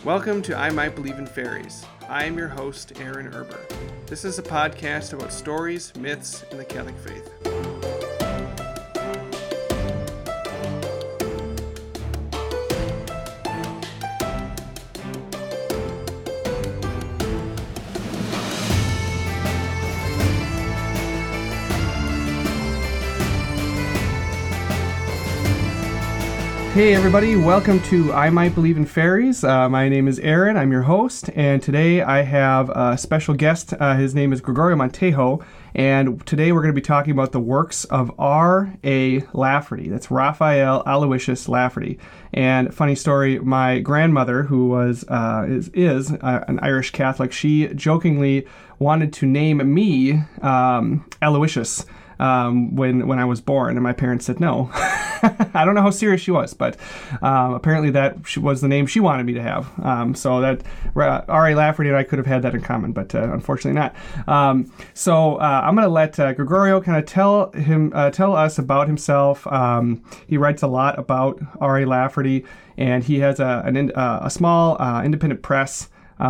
Welcome to I Might Believe in Fairies. I am your host, Aaron Erber. This is a podcast about stories, myths, and the Catholic faith. Hey everybody, welcome to I Might Believe in Fairies. My name is Aaron, I'm your host, and today I have a special guest. His name is Gregorio Montejo, and today we're going to be talking about the works of R.A. Lafferty. That's Raphael Aloysius Lafferty. And funny story, my grandmother, who is an Irish Catholic, she jokingly wanted to name me Aloysius when I was born, and my parents said no. I don't know how serious she was, but apparently that was the name she wanted me to have. So that R.A. Lafferty and I could have had that in common, but unfortunately not. So I'm going to let Gregorio kind of tell us about himself. He writes a lot about R.A. Lafferty, and he has a small independent press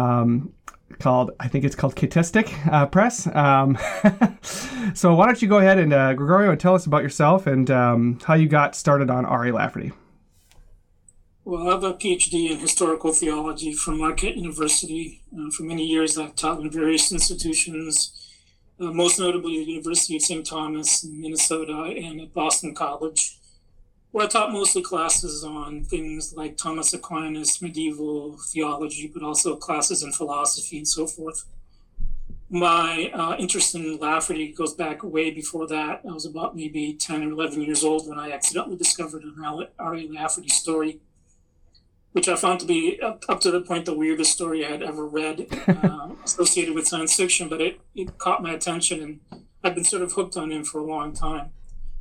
I think it's called Catistic Press. So why don't you go ahead and, Gregorio, and tell us about yourself and how you got started on R.A. Lafferty. Well, I have a PhD in historical theology from Marquette University. For many years, I've taught in various institutions, most notably the University of St. Thomas in Minnesota and at Boston College, where I taught mostly classes on things like Thomas Aquinas, medieval theology, but also classes in philosophy and so forth. My interest in Lafferty goes back way before that. I was about maybe 10 or 11 years old when I accidentally discovered an R.A. Lafferty story, which I found to be, up to the point, the weirdest story I had ever read associated with science fiction, but it caught my attention, and I've been sort of hooked on him for a long time.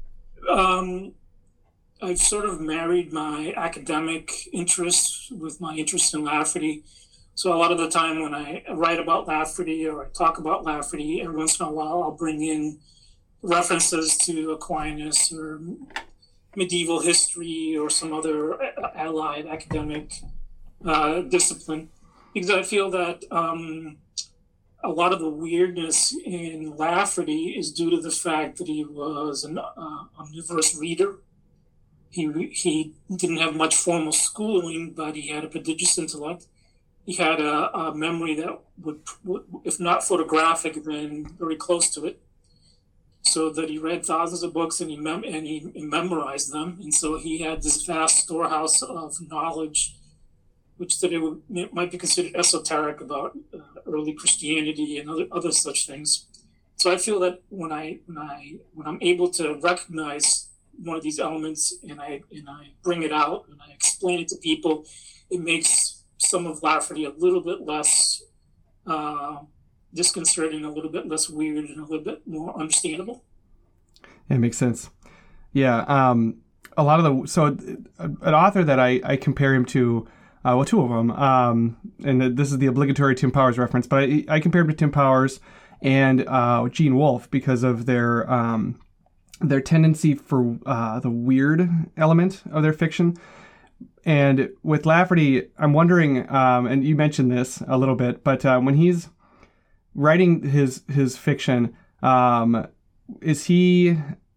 I've sort of married my academic interests with my interest in Lafferty. So a lot of the time when I write about Lafferty or I talk about Lafferty, every once in a while I'll bring in references to Aquinas or medieval history or some other allied academic discipline, because I feel that a lot of the weirdness in Lafferty is due to the fact that he was an omnivorous reader. He didn't have much formal schooling, but he had a prodigious intellect. He had a memory that would, if not photographic, then very close to it. So that he read thousands of books and he memorized them. And so he had this vast storehouse of knowledge, which it might be considered esoteric about early Christianity and other such things. So I feel that when I'm able to recognize one of these elements and I bring it out and I explain it to people, it makes some of Lafferty a little bit less disconcerting, a little bit less weird, and a little bit more understandable. Yeah, it makes sense. Yeah, a lot of an author that I compare him to, two of them, and this is the obligatory Tim Powers reference, but I compare him to Tim Powers and Gene Wolfe because of their tendency for the weird element of their fiction. And with Lafferty, I'm wondering, and you mentioned this a little bit, but when he's writing his fiction, is he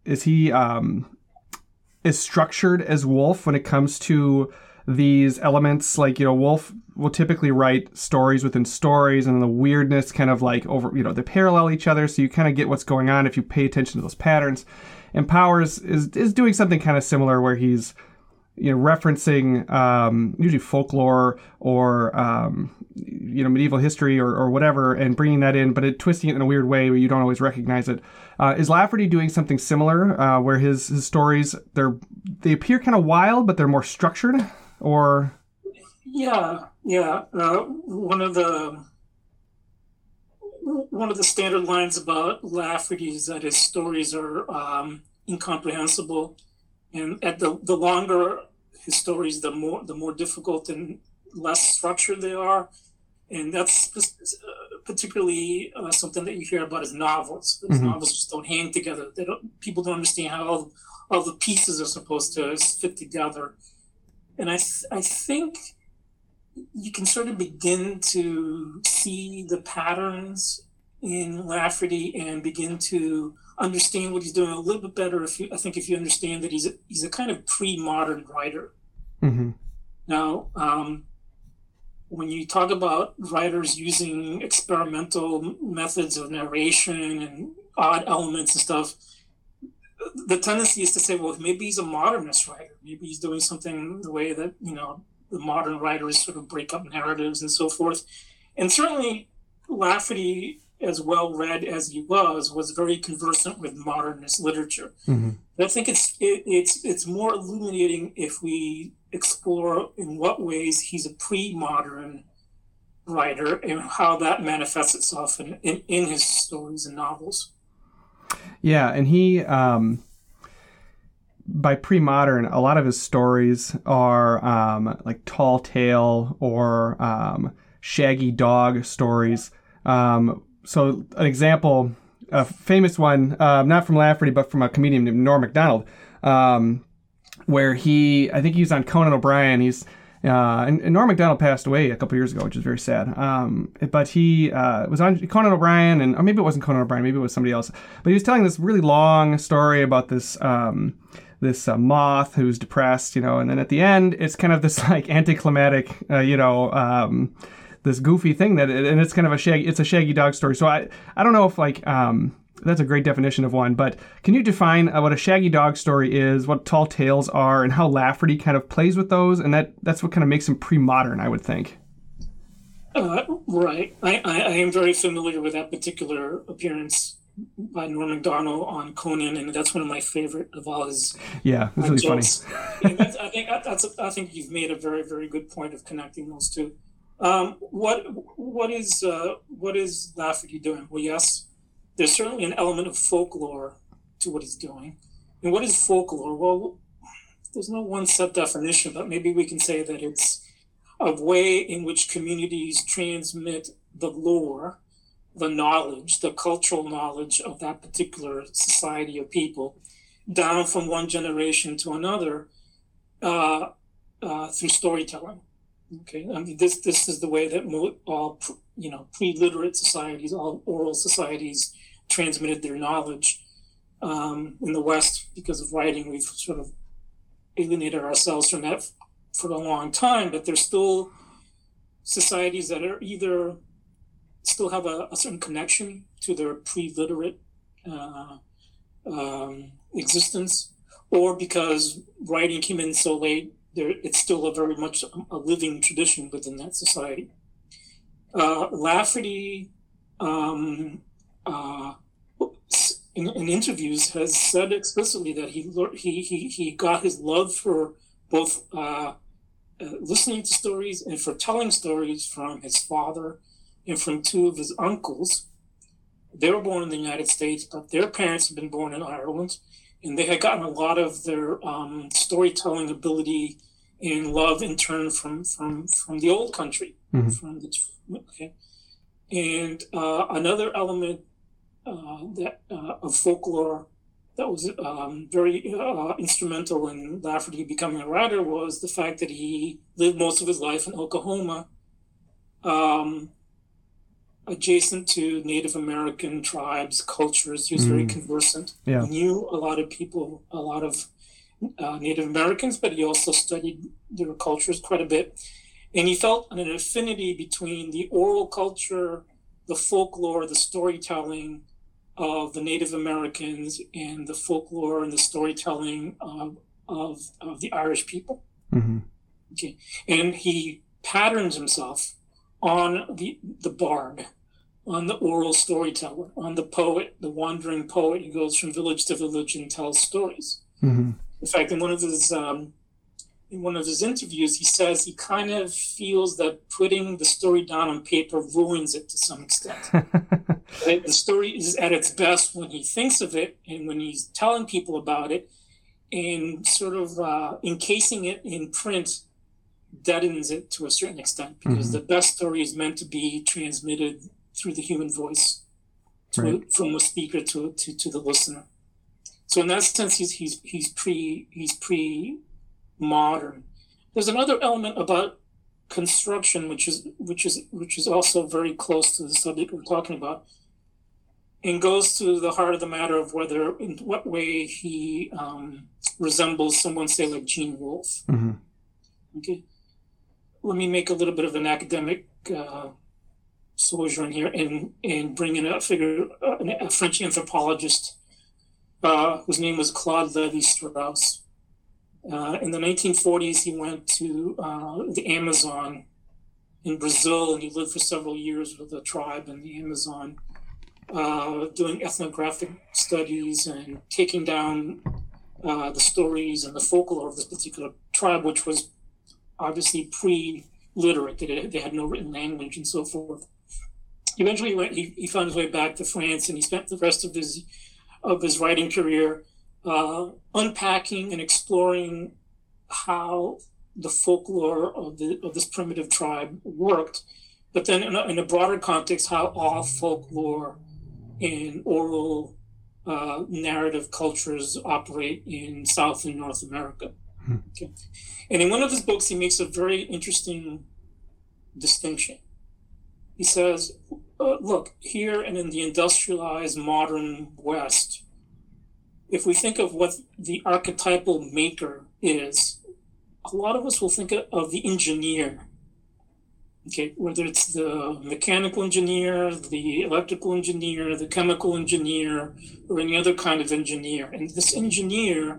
as structured as Wolfe when it comes to these elements? Like, Wolfe will typically write stories within stories, and the weirdness kind of like they parallel each other, so you kind of get what's going on if you pay attention to those patterns. And Powers is doing something kind of similar where he's referencing usually folklore or medieval history or whatever, and bringing that in, but twisting it in a weird way where you don't always recognize it. Is Lafferty doing something similar where his stories they appear kind of wild, but they're more structured? Or yeah. One of the standard lines about Lafferty is that his stories are incomprehensible, and at the longer his stories, the more difficult and less structured they are, and that's particularly something that you hear about his novels. His novels just don't hang together. People don't understand how all the pieces are supposed to fit together, and I think you can sort of begin to see the patterns in Lafferty and begin to understand what he's doing a little bit better. If you understand that he's a kind of pre-modern writer. Mm-hmm. Now, when you talk about writers using experimental methods of narration and odd elements and stuff, the tendency is to say, well, maybe he's a modernist writer. Maybe he's doing something the way that, the modern writers sort of break up narratives and so forth. And certainly Lafferty, as well read as he was very conversant with modernist literature. Mm-hmm. But I think it's more illuminating if we explore in what ways he's a pre-modern writer and how that manifests itself in his stories and novels. Yeah, and he, by pre-modern, a lot of his stories are like tall tale or shaggy dog stories. So an example, a famous one, not from Lafferty, but from a comedian named Norm Macdonald, where I think he was on Conan O'Brien. And Norm Macdonald passed away a couple years ago, which is very sad. But he was on Conan O'Brien, or maybe it wasn't Conan O'Brien, maybe it was somebody else. But he was telling this really long story about this moth who's depressed, and then at the end, it's kind of this like anticlimactic, this goofy thing and it's kind of a shaggy dog story. So I don't know if that's a great definition of one, but can you define what a shaggy dog story is, what tall tales are, and how Lafferty kind of plays with those? And that's what kind of makes him pre-modern, I would think. Right. I am very familiar with that particular appearance by Norm Macdonald on Conan, and that's one of my favorite of all his. Yeah, it's really jokes. Funny. I think you've made a very, very good point of connecting those two. What is Lafferty doing? Well, yes, there's certainly an element of folklore to what he's doing. And what is folklore? Well, there's no one set definition, but maybe we can say that it's a way in which communities transmit the lore, the knowledge, the cultural knowledge of that particular society of people down from one generation to another through storytelling. Okay, I mean, this is the way that all pre-literate societies, all oral societies transmitted their knowledge. In the West, because of writing, we've sort of alienated ourselves from that for a long time, but there's still societies that are either still have a certain connection to their pre-literate existence, or because writing came in so late, it's still a very much a living tradition within that society. Lafferty, in interviews, has said explicitly that he got his love for both listening to stories and for telling stories from his father and from two of his uncles. They were born in the United States, but their parents had been born in Ireland, and they had gotten a lot of their storytelling ability and love in turn from the old country. Mm-hmm. And another element of folklore that was very instrumental in Lafferty becoming a writer was the fact that he lived most of his life in Oklahoma, adjacent to Native American tribes, cultures. He was very conversant. Yeah. He knew a lot of people, a lot of Native Americans, but he also studied their cultures quite a bit. And he felt an affinity between the oral culture, the folklore, the storytelling of the Native Americans and the folklore and the storytelling of the Irish people. Mm-hmm. Okay. And he patterns himself on the bard, on the oral storyteller, on the poet, the wandering poet who goes from village to village and tells stories. Mm-hmm. In fact, in one of his interviews, he says he kind of feels that putting the story down on paper ruins it to some extent. The story is at its best when he thinks of it and when he's telling people about it, and sort of encasing it in print deadens it to a certain extent, because the best story is meant to be transmitted through the human voice, from the speaker to the listener. So in that sense, he's pre-modern. There's another element about construction, which is also very close to the subject we're talking about, and goes to the heart of the matter of whether, in what way he resembles someone, say, like Gene Wolfe. Mm-hmm. Okay, let me make a little bit of an academic sojourn here and bring in a figure, a French anthropologist whose name was Claude Lévi-Strauss. In the 1940s, he went to the Amazon in Brazil, and he lived for several years with a tribe in the Amazon, doing ethnographic studies and taking down the stories and the folklore of this particular tribe, which was obviously pre-literate. They had no written language and so forth. Eventually, he found his way back to France, and he spent the rest of his writing career unpacking and exploring how the folklore of this primitive tribe worked, but then in a broader context, how all folklore and oral narrative cultures operate in South and North America. Okay. And in one of his books, he makes a very interesting distinction. He says, look, here and in the industrialized modern West, if we think of what the archetypal maker is, a lot of us will think of the engineer. Okay, whether it's the mechanical engineer, the electrical engineer, the chemical engineer, or any other kind of engineer. And this engineer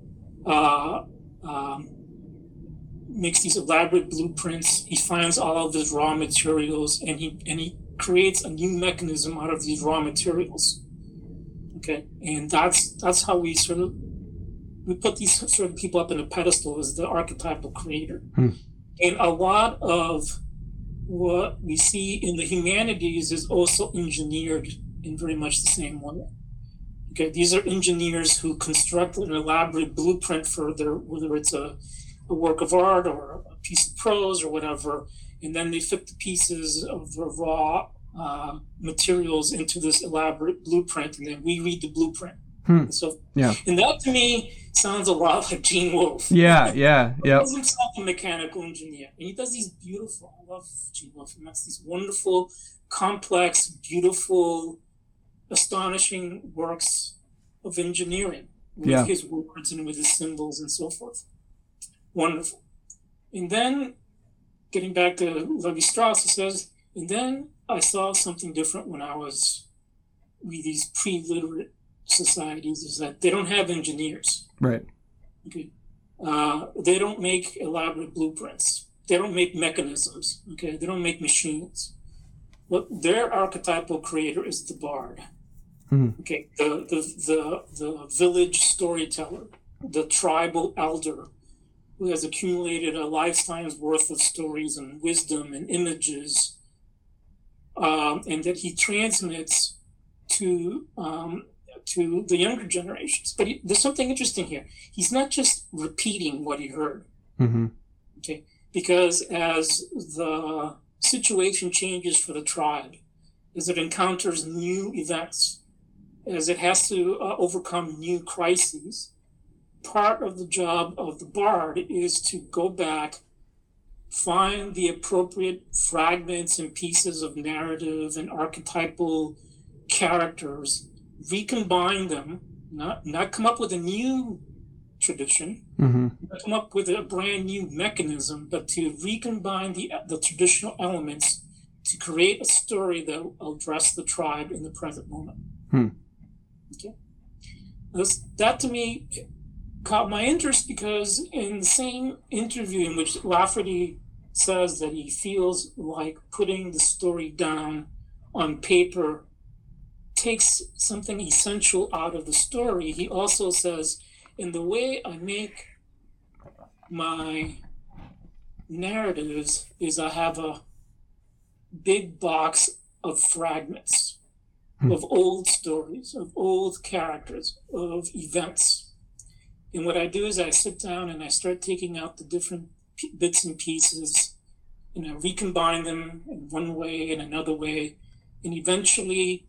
makes these elaborate blueprints. He finds all of his raw materials, and he creates a new mechanism out of these raw materials. Okay, and that's how we put these sort of people up in a pedestal as the archetypal creator. And a lot of what we see in the humanities is also engineered in very much the same way. Okay, these are engineers who construct an elaborate blueprint for whether it's a work of art or a piece of prose or whatever, and then they fit the pieces of the raw materials into this elaborate blueprint, and then we read the blueprint. So, yeah. And that to me sounds a lot like Gene Wolfe. Yeah. He calls himself a mechanical engineer, and he does these beautiful, I love Gene Wolfe, he makes these wonderful, complex, beautiful, astonishing works of engineering with his words and with his symbols and so forth. Wonderful. And then, getting back to Lévi-Strauss, he says, and then I saw something different when I was with these pre-literate societies, is that they don't have engineers. Right. Okay. They don't make elaborate blueprints. They don't make mechanisms. Okay. They don't make machines. What their archetypal creator is the bard. Okay. The village storyteller, the tribal elder, who has accumulated a lifetime's worth of stories and wisdom and images, and that he transmits to the younger generations. But there's something interesting here. He's not just repeating what he heard. Okay, because as the situation changes for the tribe, as it encounters new events, as it has to overcome new crises, part of the job of the bard is to go back, find the appropriate fragments and pieces of narrative and archetypal characters, recombine them, not come up with a new tradition, not come up with a brand new mechanism, but to recombine the traditional elements to create a story that will address the tribe in the present moment. Okay, that to me caught my interest, because in the same interview in which Lafferty says that he feels like putting the story down on paper takes something essential out of the story, he also says, in the way I make my narratives is I have a big box of fragments of old stories, of old characters, of events. And what I do is I sit down and I start taking out the different bits and pieces, and I recombine them in one way and another way. And eventually,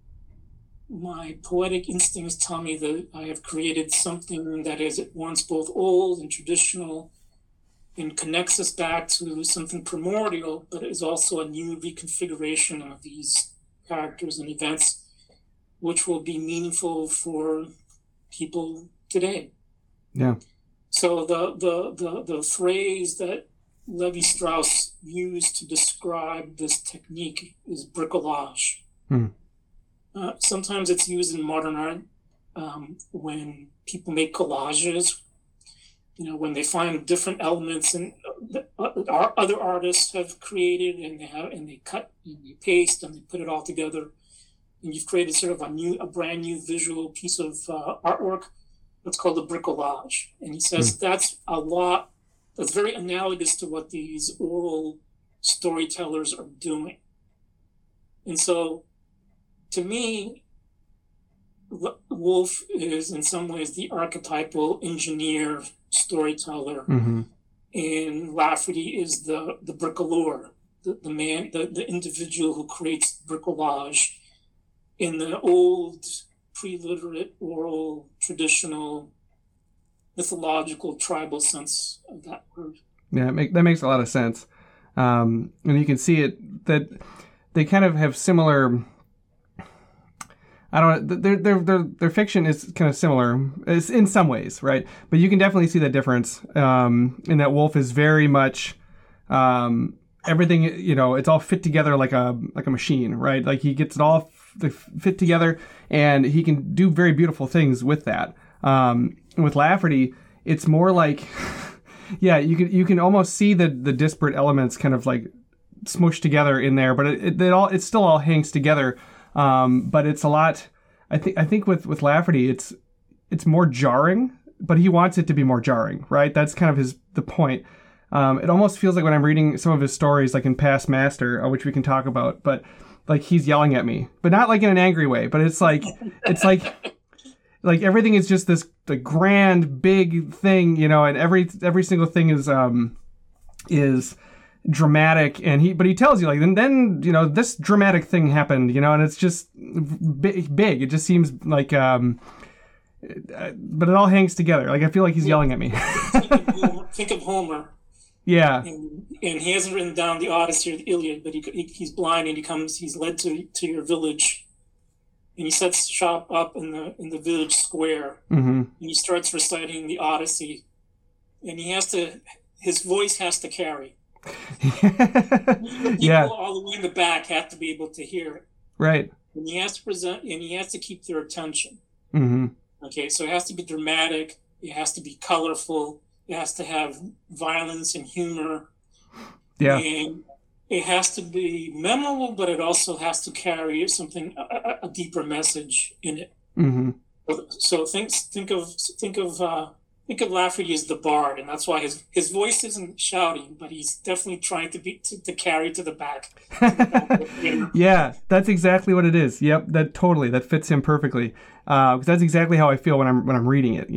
my poetic instincts tell me that I have created something that is at once both old and traditional and connects us back to something primordial, but is also a new reconfiguration of these characters and events, which will be meaningful for people today. Yeah. So the phrase that Levi Strauss used to describe this technique is bricolage. Sometimes it's used in modern art when people make collages. When they find different elements and other artists have created, and they cut and they paste and they put it all together, and you've created sort of a brand new visual piece of artwork. That's called a bricolage. And he says that's very analogous to what these oral storytellers are doing. And so, to me, Woolf is in some ways the archetypal engineer storyteller, and Lafferty is the bricoleur, the man, the individual who creates bricolage in the old pre-literate, oral, traditional, mythological, tribal sense of that word. Yeah, that makes a lot of sense. And you can see it that they kind of have similar. I don't know. Their fiction is kind of similar in some ways, right? But you can definitely see the difference in that Woolf is very much everything. It's all fit together like a machine, right? Like he gets it all fit together, and he can do very beautiful things with that. With Lafferty, it's more like, yeah, you can almost see the disparate elements kind of like smushed together in there, but it still all hangs together. But it's a lot. I think with Lafferty, it's more jarring, but he wants it to be more jarring, right? That's kind of the point. It almost feels like when I'm reading some of his stories, like in Past Master, which we can talk about, but like he's yelling at me, but not like in an angry way. But it's like everything is just the grand big thing, and every single thing is dramatic, and he tells you like then this dramatic thing happened, and it's just big. It just seems like but it all hangs together. Like I feel like he's yelling at me. Think of Homer. Yeah. And he hasn't written down the Odyssey or the Iliad, but he's blind, and he's led to your village, and he sets shop up in the village square, and he starts reciting the Odyssey, and his voice has to carry. People all the way in the back have to be able to hear it. Right. And he has to present, and he has to keep their attention. Okay, so it has to be dramatic, it has to be colorful, it has to have violence and humor. Yeah. And it has to be memorable, but it also has to carry something, a deeper message in it. So think of Lafferty as the bard, and that's why his voice isn't shouting, but he's definitely trying to carry to the back. Yeah, that's exactly what it is. Yep, that fits him perfectly. Because that's exactly how I feel when I'm reading it.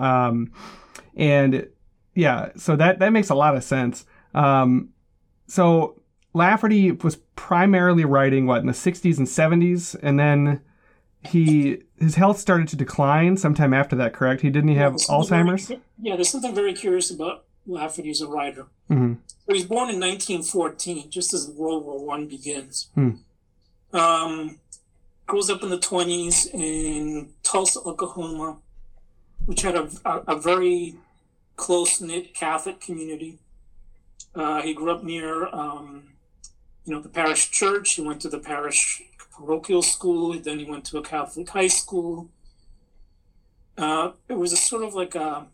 And yeah, so that makes a lot of sense. So Lafferty was primarily writing in the 60s and 70s, and then his health started to decline sometime after that, correct? He have Alzheimer's? There's something very curious about Lafferty as a writer. So he was born in 1914, just as World War I begins. Grows up in the 20s in Tulsa, Oklahoma, which had a very close-knit Catholic community. He grew up near the parish church. He went to the parish parochial school. Then he went to a Catholic high school. It was a sort of like I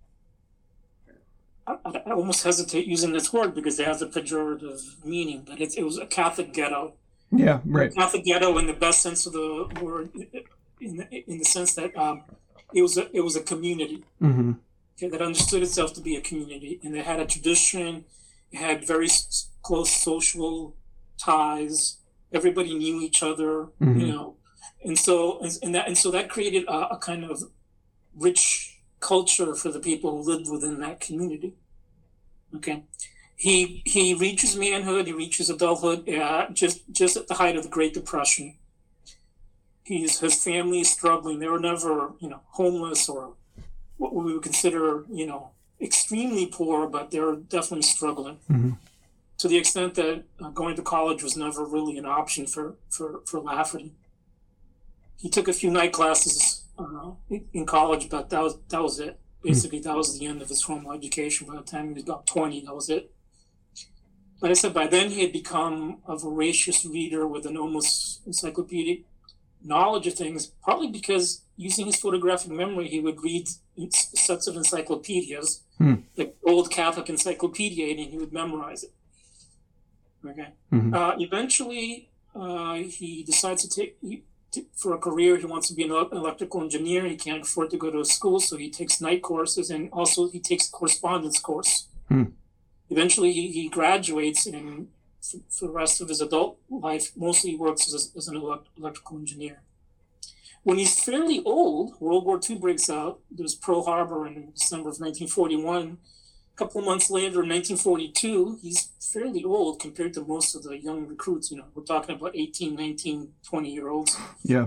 almost hesitate using this word because it has a pejorative meaning, but it was a Catholic ghetto. Yeah, right. A Catholic ghetto in the best sense of the word, in the sense that it was a community that understood itself to be a community, and it had a tradition. It had very close social ties. Everybody knew each other, and so that created a kind of rich culture for the people who lived within that community. Okay, he reaches manhood, he reaches adulthood, just at the height of the Great Depression. His family is struggling. They were never, homeless or what we would consider, extremely poor, but they were definitely struggling Mm-hmm. to the extent that going to college was never really an option for Lafferty. He took a few night classes in college, but that was it. Basically, that was the end of his formal education. By the time he was about 20, that was it. But I said by then he had become a voracious reader with an almost encyclopedic knowledge of things, probably because using his photographic memory, he would read sets of encyclopedias, like old Catholic encyclopedia, and he would memorize it. Okay. Mm-hmm. Eventually, he decides to take for a career. He wants to be an electrical engineer. He can't afford to go to a school, so he takes night courses, and also he takes a correspondence course. Eventually, he graduates, and for the rest of his adult life, mostly works as an electrical engineer. When he's fairly old, World War II breaks out. There's Pearl Harbor in December of 1941. A couple of months later, in 1942, he's fairly old compared to most of the young recruits. You know, we're talking about 18, 19, 20-year-olds. Yeah.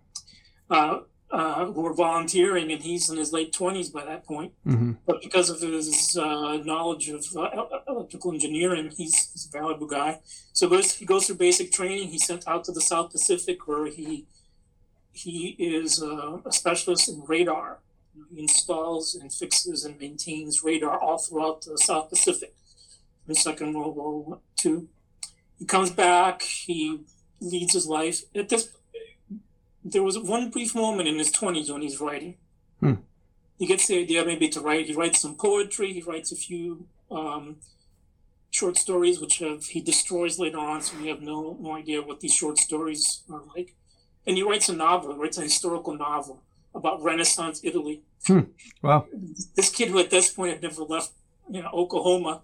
Who are volunteering, and he's in his late 20s by that point. Mm-hmm. But because of his knowledge of electrical engineering, he's a valuable guy. So he goes through basic training. He's sent out to the South Pacific, where he is a specialist in radar. He installs and fixes and maintains radar all throughout the South Pacific in the Second World War II. He comes back. He leads his life. There was one brief moment in his 20s when he's writing. He gets the idea maybe to write. He writes some poetry. He writes a few short stories, which he destroys later on, so we have no idea what these short stories are like. And he writes a novel. He writes a historical novel about Renaissance Italy. Wow. This kid who at this point had never left Oklahoma,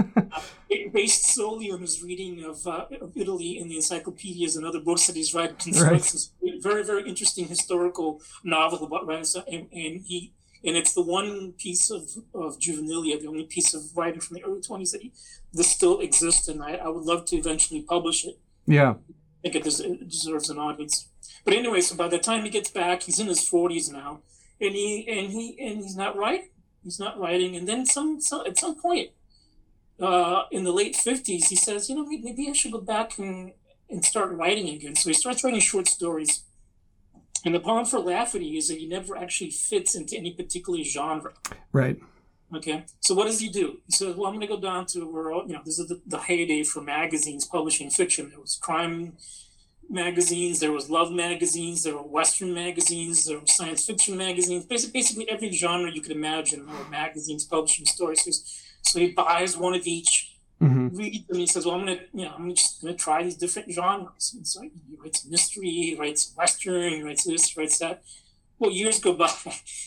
based solely on his reading of Italy in the encyclopedias and other books that he's read, constructs this very, very interesting historical novel about Renaissance, and it's the one piece of juvenilia, the only piece of writing from the early 20s that still exists, and I would love to eventually publish it. Yeah. I think it deserves an audience. But anyway, so by the time he gets back, he's in his 40s now, and he's not writing. He's not writing, and then at some point in the late 50s, he says, maybe I should go back and start writing again. So he starts writing short stories. And the problem for Lafferty is that he never actually fits into any particular genre. Right. Okay. So what does he do? He says, well, I'm going to go down to where, this is the heyday for magazines publishing fiction. There was crime magazines, there was love magazines, there were Western magazines, there were science fiction magazines, basically every genre you could imagine, there were magazines publishing stories. So he buys one of each, reads them, and he says, well, I'm just going to try these different genres. And so he writes mystery, he writes Western, he writes this, he writes that. Well, years go by,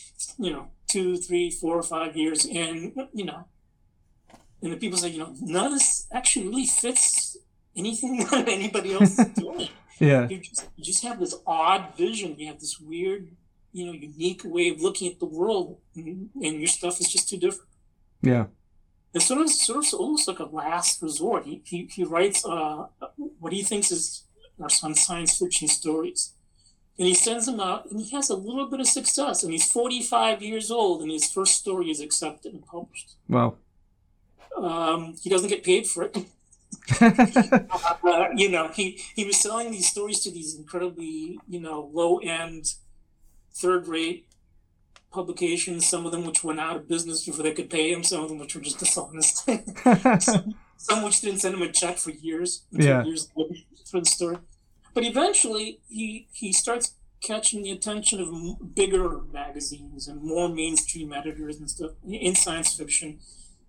2, 3, 4, 5 years, and, and the people say, none of this actually really fits anything that anybody else is doing. Yeah. You just have this odd vision. You have this weird, unique way of looking at the world, and your stuff is just too different. Yeah. It's sort of almost like a last resort. He writes what he thinks are some science fiction stories, and he sends them out, and he has a little bit of success. And he's 45 years old, and his first story is accepted and published. Wow. He doesn't get paid for it. He was selling these stories to these incredibly, low-end, third-rate publications, some of them which went out of business before they could pay him, some of them which were just dishonest. some which didn't send him a check for years for the story. But eventually, he starts catching the attention of bigger magazines and more mainstream editors and stuff in science fiction.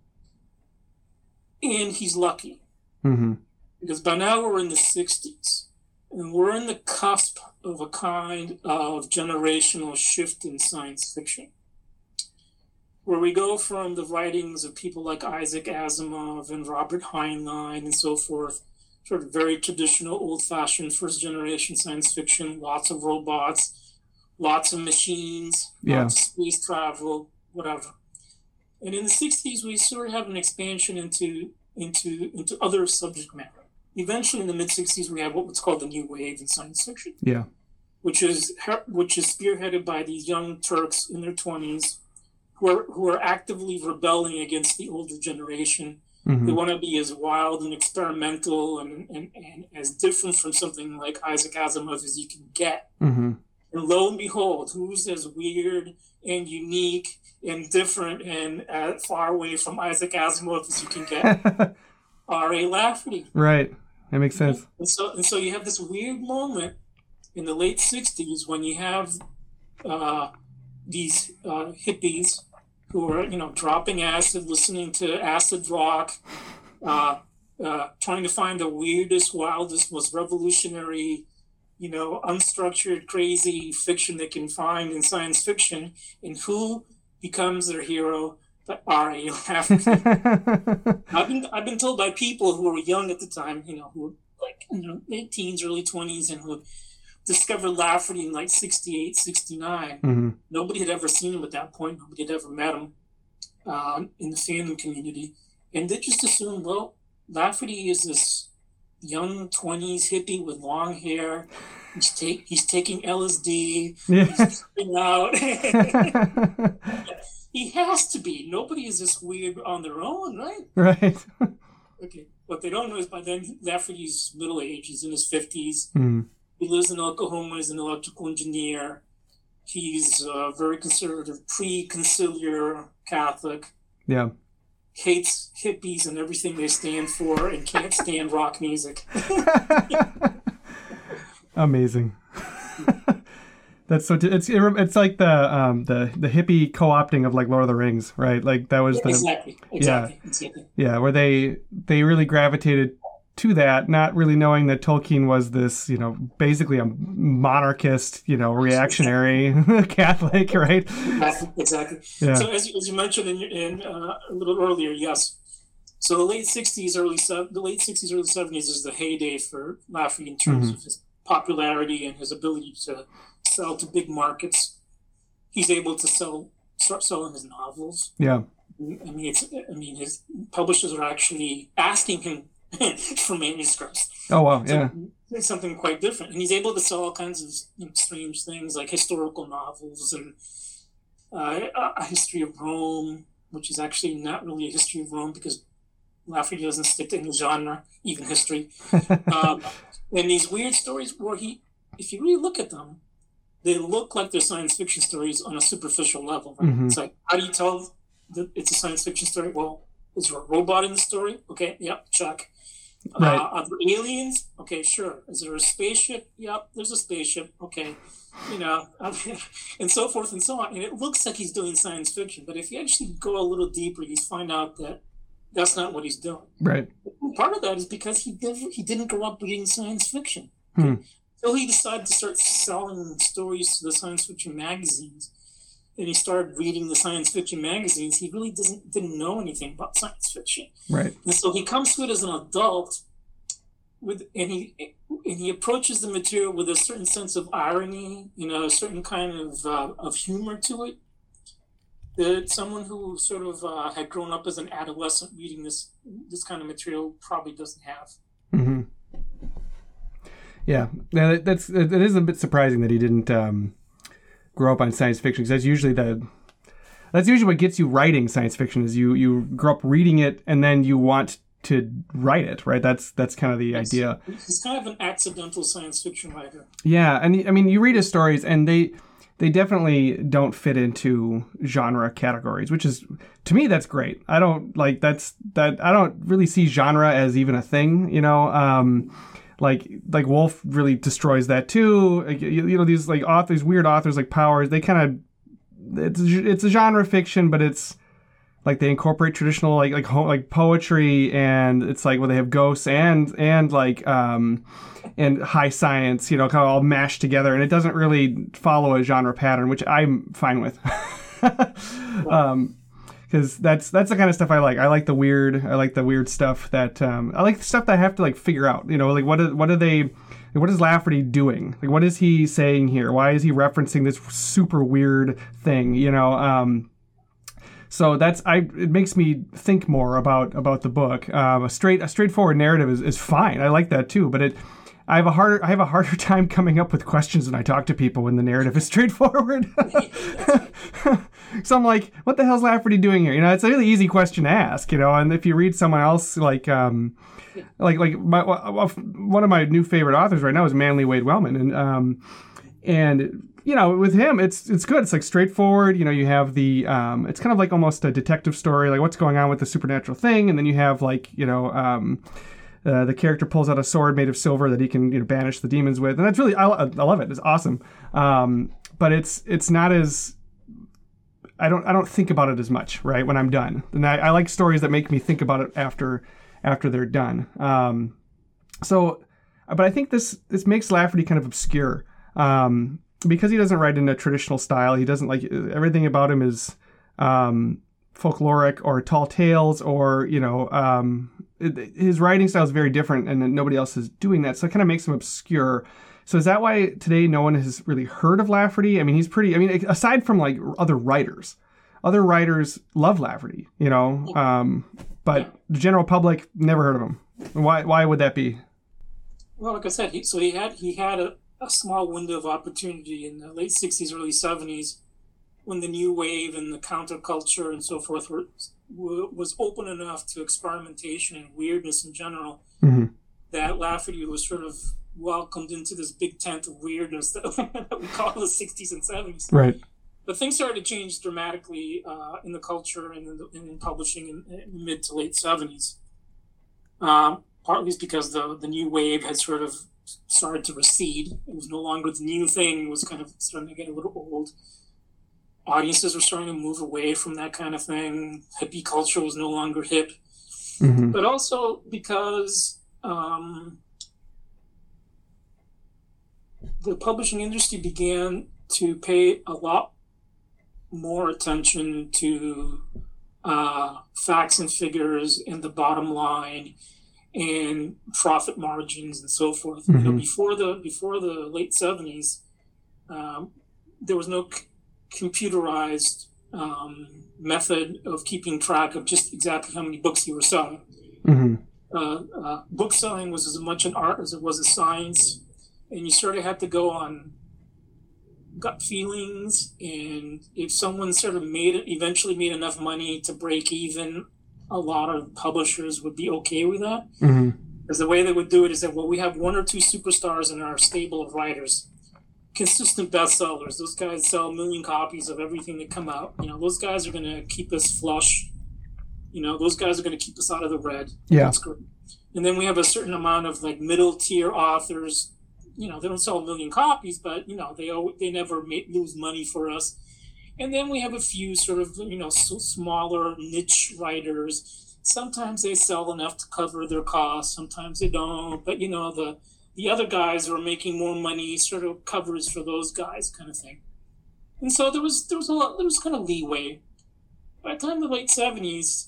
And he's lucky. Mm-hmm. Because by now we're in the 60s, and we're in the cusp of a kind of generational shift in science fiction, where we go from the writings of people like Isaac Asimov and Robert Heinlein and so forth, sort of very traditional, old-fashioned first-generation science fiction, lots of robots, lots of machines, lots of space travel, whatever. And in the 60s, we sort of have an expansion into other subject matter. Eventually, in the mid-60s, we have what's called the new wave in science fiction. which is spearheaded by these young Turks in their 20s who are actively rebelling against the older generation. They want to be as wild and experimental and as different from something like Isaac Asimov as you can get. And lo and behold, who's as weird and unique and different and far away from Isaac Asimov as you can get? R.A. Lafferty. Right. That makes sense. And so you have this weird moment in the late 60s when you have these hippies who are, dropping acid, listening to acid rock, trying to find the weirdest, wildest, most revolutionary, unstructured, crazy fiction they can find in science fiction. And who becomes their hero? But R.A. Lafferty. I've been told by people who were young at the time, who were like late teens, early 20s, and who discovered Lafferty in like 68, 69. Nobody had ever seen him at that point. Nobody had ever met him in the fandom community. And they just assumed, well, Lafferty is this young 20s hippie with long hair. He's taking LSD. Yeah. He's tripping out. He has to be. Nobody is this weird on their own, right? Right. Okay. What they don't know is by then Lafferty's middle age. He's in his 50s. He lives in Oklahoma. He's an electrical engineer. He's a very conservative, pre-conciliar Catholic. Yeah. Hates hippies and everything they stand for, and can't stand rock music. Amazing. That's so. It's like the hippie co-opting of like Lord of the Rings, right? Like that was exactly. Yeah, where they really gravitated to that, not really knowing that Tolkien was this, basically a monarchist, reactionary Catholic, right? Exactly. Yeah. So as you mentioned in a little earlier, yes. So the late 60s, early 70s is the heyday for Lafferty in terms of his popularity and his ability to sell to big markets. He's able to start selling his novels. Yeah. His publishers are actually asking him for manuscripts. Oh wow, yeah. It's something quite different, and he's able to sell all kinds of strange things like historical novels and a history of Rome, which is actually not really a history of Rome because Lafferty doesn't stick to any genre, even history. And these weird stories where if you really look at them, they look like they're science fiction stories on a superficial level. Right? It's like, how do you tell that it's a science fiction story? Well, is there a robot in the story? Okay, yep, check. Right. Are there aliens? Okay, sure. Is there a spaceship? Yep, there's a spaceship. Okay, and so forth and so on. And it looks like he's doing science fiction, but if you actually go a little deeper, you find out that that's not what he's doing. Right. Part of that is because he didn't grow up reading science fiction. So he decided to start selling stories to the science fiction magazines. And he started reading the science fiction magazines. He really didn't know anything about science fiction. Right. And so he comes to it as an adult and he approaches the material with a certain sense of irony, a certain kind of humor to it, that someone who sort of had grown up as an adolescent reading this kind of material probably doesn't have. Yeah, it is a bit surprising that he didn't grow up on science fiction, because that's usually what gets you writing science fiction, is you grow up reading it and then you want to write it, right? That's kind of the idea. He's kind of an accidental science fiction writer. Yeah, and I mean, you read his stories and they definitely don't fit into genre categories, which is, to me, that's great. I don't really see genre as even a thing, like Wolf really destroys that too. These authors, weird authors like Powers, they kind of, it's a genre fiction, but it's like they incorporate traditional like poetry, and it's like, well, they have ghosts and high science, kind of all mashed together, and it doesn't really follow a genre pattern, which I'm fine with. Because that's the kind of stuff I like. I like the weird stuff that I like the stuff that I have to like figure out. What is Lafferty doing? Like, what is he saying here? Why is he referencing this super weird thing? So it makes me think more about the book. A straightforward narrative is fine. I like that too, but I have a harder time coming up with questions when I talk to people when the narrative is straightforward. So I'm like, what the hell's Lafferty doing here? It's a really easy question to ask, and if you read someone else like one of my new favorite authors right now is Manly Wade Wellman, and with him, it's good. It's like straightforward. You have the it's kind of like almost a detective story, like what's going on with the supernatural thing, and then you have like the character pulls out a sword made of silver that he can banish the demons with, and that's really I love it. It's awesome, but it's not as I don't think about it as much right when I'm done, and I like stories that make me think about it after they're done. But I think this makes Lafferty kind of obscure. Because he doesn't write in a traditional style. He doesn't like everything about him is folkloric or tall tales, or his writing style is very different, and nobody else is doing that. So it kind of makes him obscure. So is that why today no one has really heard of Lafferty? I mean, aside from like other writers love Lafferty, but the general public never heard of him. Why would that be? Well, like I said, he had a small window of opportunity in the late 60s, early 70s, when the new wave and the counterculture and so forth was open enough to experimentation and weirdness in general, that Lafferty was sort of welcomed into this big tent of weirdness that we call the 60s and 70s. Right. But things started to change dramatically in the culture and in publishing in the mid to late 70s. Partly because the new wave had sort of started to recede. It was no longer the new thing. It was kind of starting to get a little old. Audiences were starting to move away from that kind of thing. Hippie culture was no longer hip. But also because the publishing industry began to pay a lot more attention to facts and figures and the bottom line and profit margins and so forth. Before the late 70s, there was no computerized method of keeping track of just exactly how many books you were selling. Book selling was as much an art as it was a science, and you sort of had to go on gut feelings. And if someone sort of eventually made enough money to break even, a lot of publishers would be okay with that. Because the way they would do it is that, well, we have one or two superstars in our stable of writers, consistent bestsellers. Those guys sell 1 million copies of everything that come out. Those guys are going to keep us flush. Those guys are going to keep us out of the red. Yeah. That's great. And then we have a certain amount of like middle tier authors. They don't sell 1 million copies, but they never lose money for us. And then we have a few sort of, smaller niche writers. Sometimes they sell enough to cover their costs. Sometimes they don't. But, the other guys who are making more money sort of covers for those guys kind of thing. And so there was kind of leeway. By the time of the late 70s,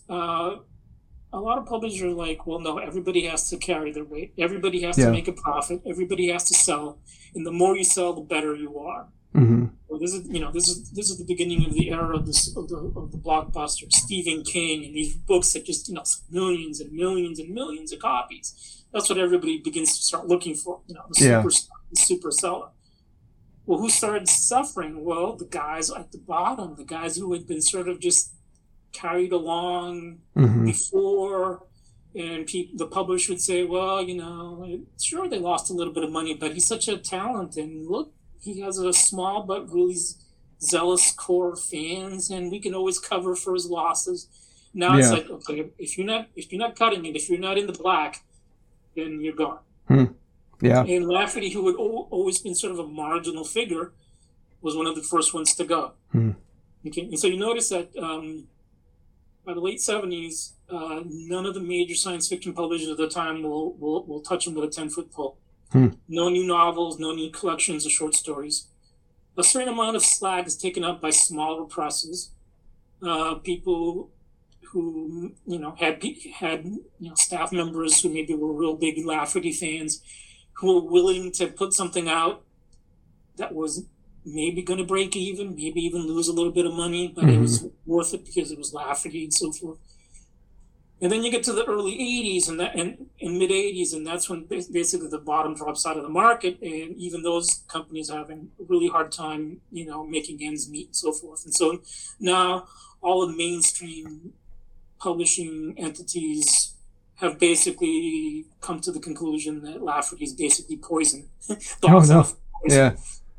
a lot of publishers are like, well, no, everybody has to carry their weight. Everybody has to make a profit. Everybody has to sell. And the more you sell, the better you are. Well, this is the beginning of the era of the blockbuster, Stephen King, and these books that just millions and millions and millions of copies. That's what everybody begins to start looking for. The super seller. Well, who started suffering? Well, the guys at the bottom, the guys who had been sort of just carried along before, and the publisher would say, well, sure, they lost a little bit of money, but he's such a talent, and look, he has a small but really zealous core of fans, and we can always cover for his losses. Now it's like, okay, if you're not cutting it, if you're not in the black, then you're gone. Yeah. And Lafferty, who had always been sort of a marginal figure, was one of the first ones to go. Okay, and so you notice that by the late 70s, none of the major science fiction publishers at the time will touch him with a 10-foot pole. No new novels, no new collections of short stories. A certain amount of slack is taken up by smaller presses, people who had staff members who maybe were real big Lafferty fans, who were willing to put something out that was maybe going to break even, maybe even lose a little bit of money, but it was worth it because it was Lafferty and so forth. And then you get to the early 80s and mid 80s, and that's when basically the bottom drops out of the market, and even those companies are having a really hard time, making ends meet and so forth. And so now all the mainstream publishing entities have basically come to the conclusion that Lafferty is basically poison. Oh no! Yeah.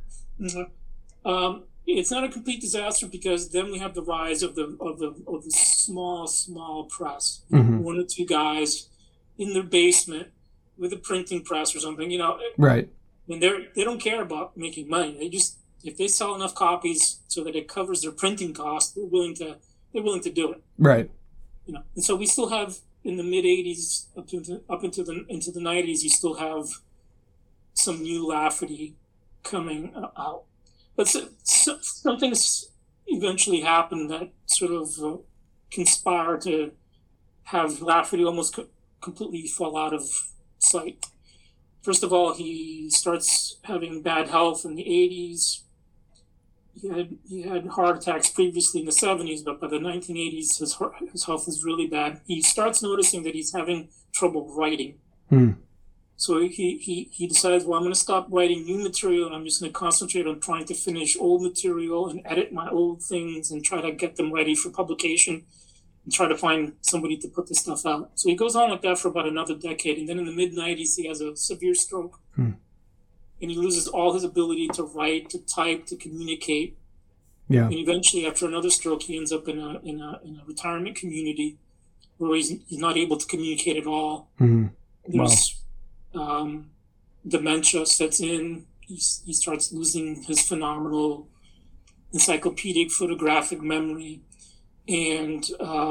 It's not a complete disaster, because then we have the rise of the small press. Mm-hmm. One or two guys in their basement with a printing press or something, Right. And they don't care about making money. They just, if they sell enough copies so that it covers their printing costs, they're willing to do it. Right. And so we still have, in the mid 80s up into the 90s, you still have some new Lafferty coming out. But something's eventually happened that sort of conspired to have Lafferty almost completely fall out of sight. First of all, he starts having bad health in the 80s. He had heart attacks previously in the 70s, but by the 1980s, his health is really bad. He starts noticing that he's having trouble writing. So he decides, well, I'm going to stop writing new material, and I'm just going to concentrate on trying to finish old material and edit my old things and try to get them ready for publication and try to find somebody to put this stuff out. So he goes on like that for about another decade. And then in the mid-90s, he has a severe stroke. And he loses all his ability to write, to type, to communicate. Yeah. And eventually, after another stroke, he ends up in a retirement community where he's not able to communicate at all. There's dementia sets in. He starts losing his phenomenal encyclopedic photographic memory, and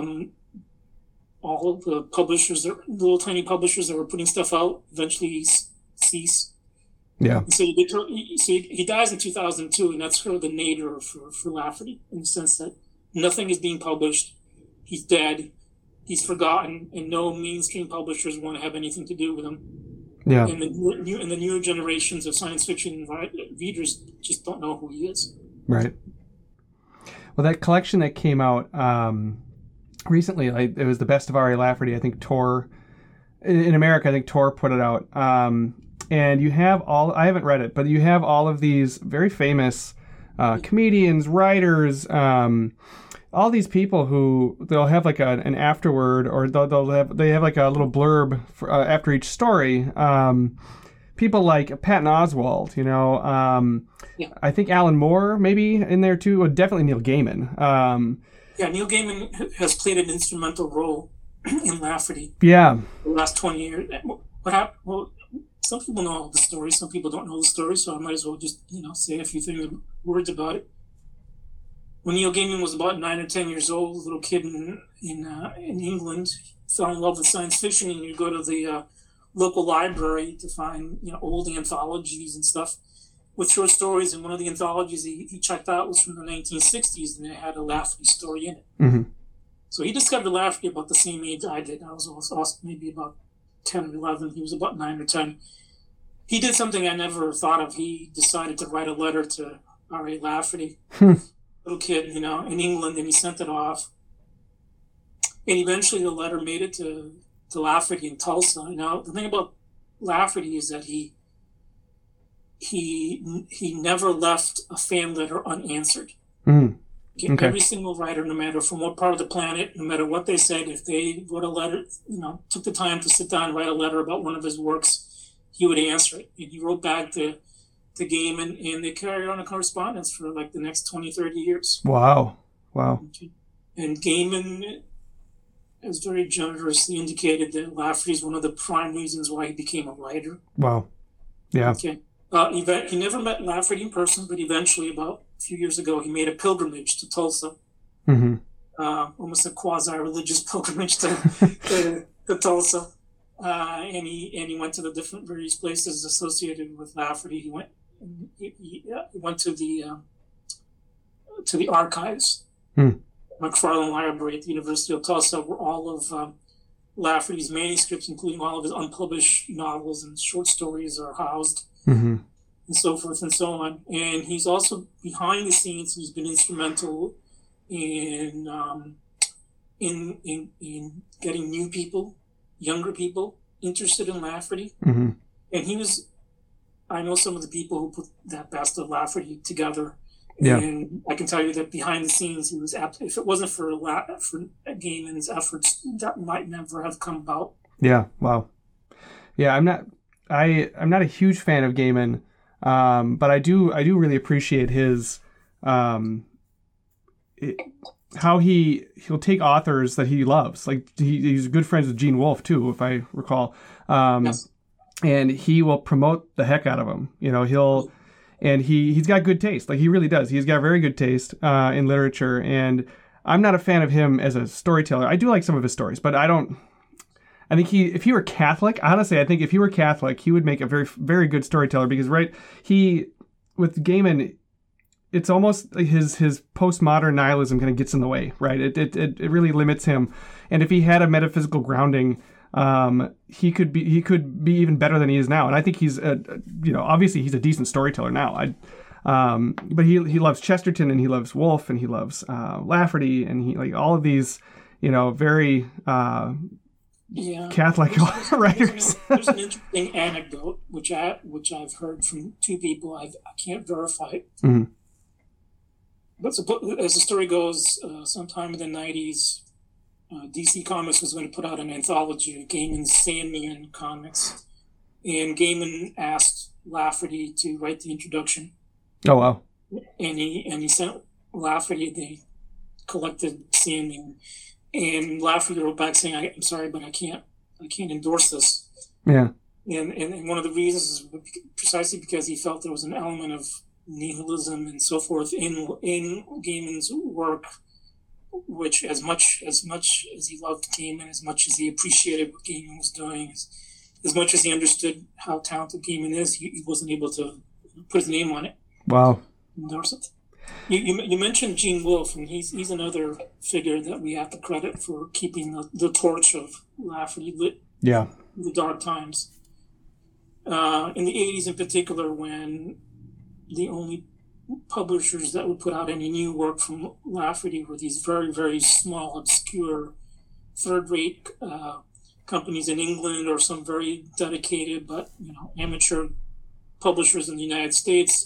all of the publishers, little tiny publishers that were putting stuff out, eventually cease. Yeah. And so he dies in 2002, and that's sort of the nadir for Lafferty, in the sense that nothing is being published. He's dead. He's forgotten, and no mainstream publishers want to have anything to do with him. Yeah. And the newer generations of science fiction readers just don't know who he is. Right. Well, that collection that came out recently, it was the Best of R.A. Lafferty. I think Tor, in America, I think Tor put it out. And you have I haven't read it, but you have all of these very famous comedians, writers, all these people who they'll have like an afterword, or they have like a little blurb after each story. People like Patton Oswalt, I think Alan Moore maybe in there too. Definitely Neil Gaiman. Neil Gaiman has played an instrumental role in Lafferty. Yeah. The last 20 years. What happened? Well, some people know the story. Some people don't know the story. So I might as well just say a few words about it. When Neil Gaiman was about 9 or 10 years old, a little kid in England, fell in love with science fiction, and you go to the local library to find old anthologies and stuff with short stories. And one of the anthologies he checked out was from the 1960s, and it had a Lafferty story in it. So he discovered Lafferty about the same age I did. I was also maybe about 10 or 11. He was about 9 or 10. He did something I never thought of. He decided to write a letter to R.A. Lafferty. Little kid, in England, and he sent it off. And eventually the letter made it to Lafferty in Tulsa. Now, the thing about Lafferty is that he never left a fan letter unanswered. Okay. Every single writer, no matter from what part of the planet, no matter what they said, if they wrote a letter, took the time to sit down and write a letter about one of his works, he would answer it. And he wrote back to Gaiman, and they carried on a correspondence for like the next 20, 30 years. Wow. Okay. And Gaiman has very generously indicated that Lafferty is one of the prime reasons why he became a writer. Wow. Yeah. Okay. He never met Lafferty in person, but eventually, about a few years ago, he made a pilgrimage to Tulsa. Almost a quasi-religious pilgrimage to Tulsa. And he went to the different various places associated with Lafferty. He went to the archives, McFarland Library at the University of Tulsa, where all of Lafferty's manuscripts, including all of his unpublished novels and short stories, are housed, and so forth and so on. And he's also behind the scenes. He's been instrumental in in getting new people, younger people interested in Lafferty. Mm-hmm. And I know some of the people who put that Best of Lafferty together. Yeah. And I can tell you that behind the scenes, he was if it wasn't for Gaiman's efforts, that might never have come about. Yeah. Wow. Yeah, I'm not a huge fan of Gaiman, but I do really appreciate his how he'll take authors that he loves. Like he's good friends with Gene Wolfe too, if I recall. Yes. And he will promote the heck out of them. He's got good taste. Like he really does. He's got very good taste in literature. And I'm not a fan of him as a storyteller. I do like some of his stories, but I think if he were Catholic, honestly, I think if he were Catholic, he would make a very, very good storyteller because with Gaiman, it's almost like his postmodern nihilism kind of gets in the way, right? It really limits him. And if he had a metaphysical grounding, he could be even better than he is now. And I think he's obviously he's a decent storyteller now. But he loves Chesterton and he loves Wolfe and he loves Lafferty and he like all of these, very Catholic writers. There's an interesting anecdote which I've heard from two people. I can't verify it. Mm-hmm. But as the story goes, sometime in the 90s, DC Comics was going to put out an anthology of Gaiman's Sandman comics, and Gaiman asked Lafferty to write the introduction. Oh wow! And he sent Lafferty. They collected Sandman, and Lafferty wrote back saying, "I'm sorry, but I can't endorse this." Yeah. And one of the reasons is precisely because he felt there was an element of nihilism and so forth in Gaiman's work, which as much as he loved Gaiman, as much as he appreciated what Gaiman was doing, as much as he understood how talented Gaiman is, he wasn't able to put his name on it. Wow. Endorse it. You mentioned Gene Wolfe, and he's another figure that we have to credit for keeping the torch of Lafferty lit. Yeah. In the dark times. In the 80s in particular, when the only publishers that would put out any new work from Lafferty were these very, very small, obscure, third-rate companies in England or some very dedicated but amateur publishers in the United States.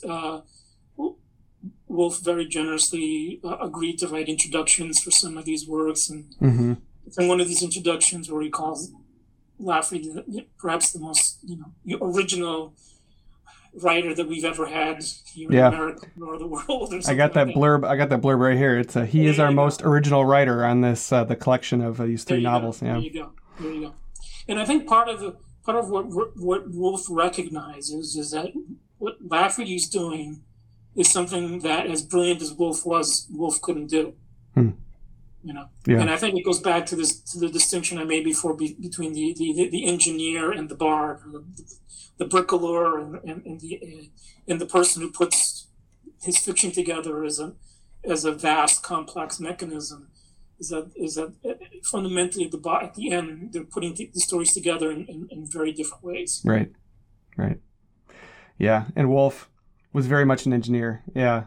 Wolfe very generously agreed to write introductions for some of these works, and mm-hmm. in one of these introductions where he calls Lafferty perhaps the most original writer that we've ever had here in America or the world. Or I got that blurb right here. It's he is our most original writer on this the collection of these three novels. There you go. And I think part of what Wolfe recognizes is that what Lafferty's doing is something that, as brilliant as Wolfe was, Wolfe couldn't do. And I think it goes back to the distinction I made before between the engineer and the bard, the bricklayer and the person who puts his fiction together as a vast, complex mechanism. Is that fundamentally at the end they're putting the stories together in very different ways. Right. Yeah, and Wolfe was very much an engineer. Yeah.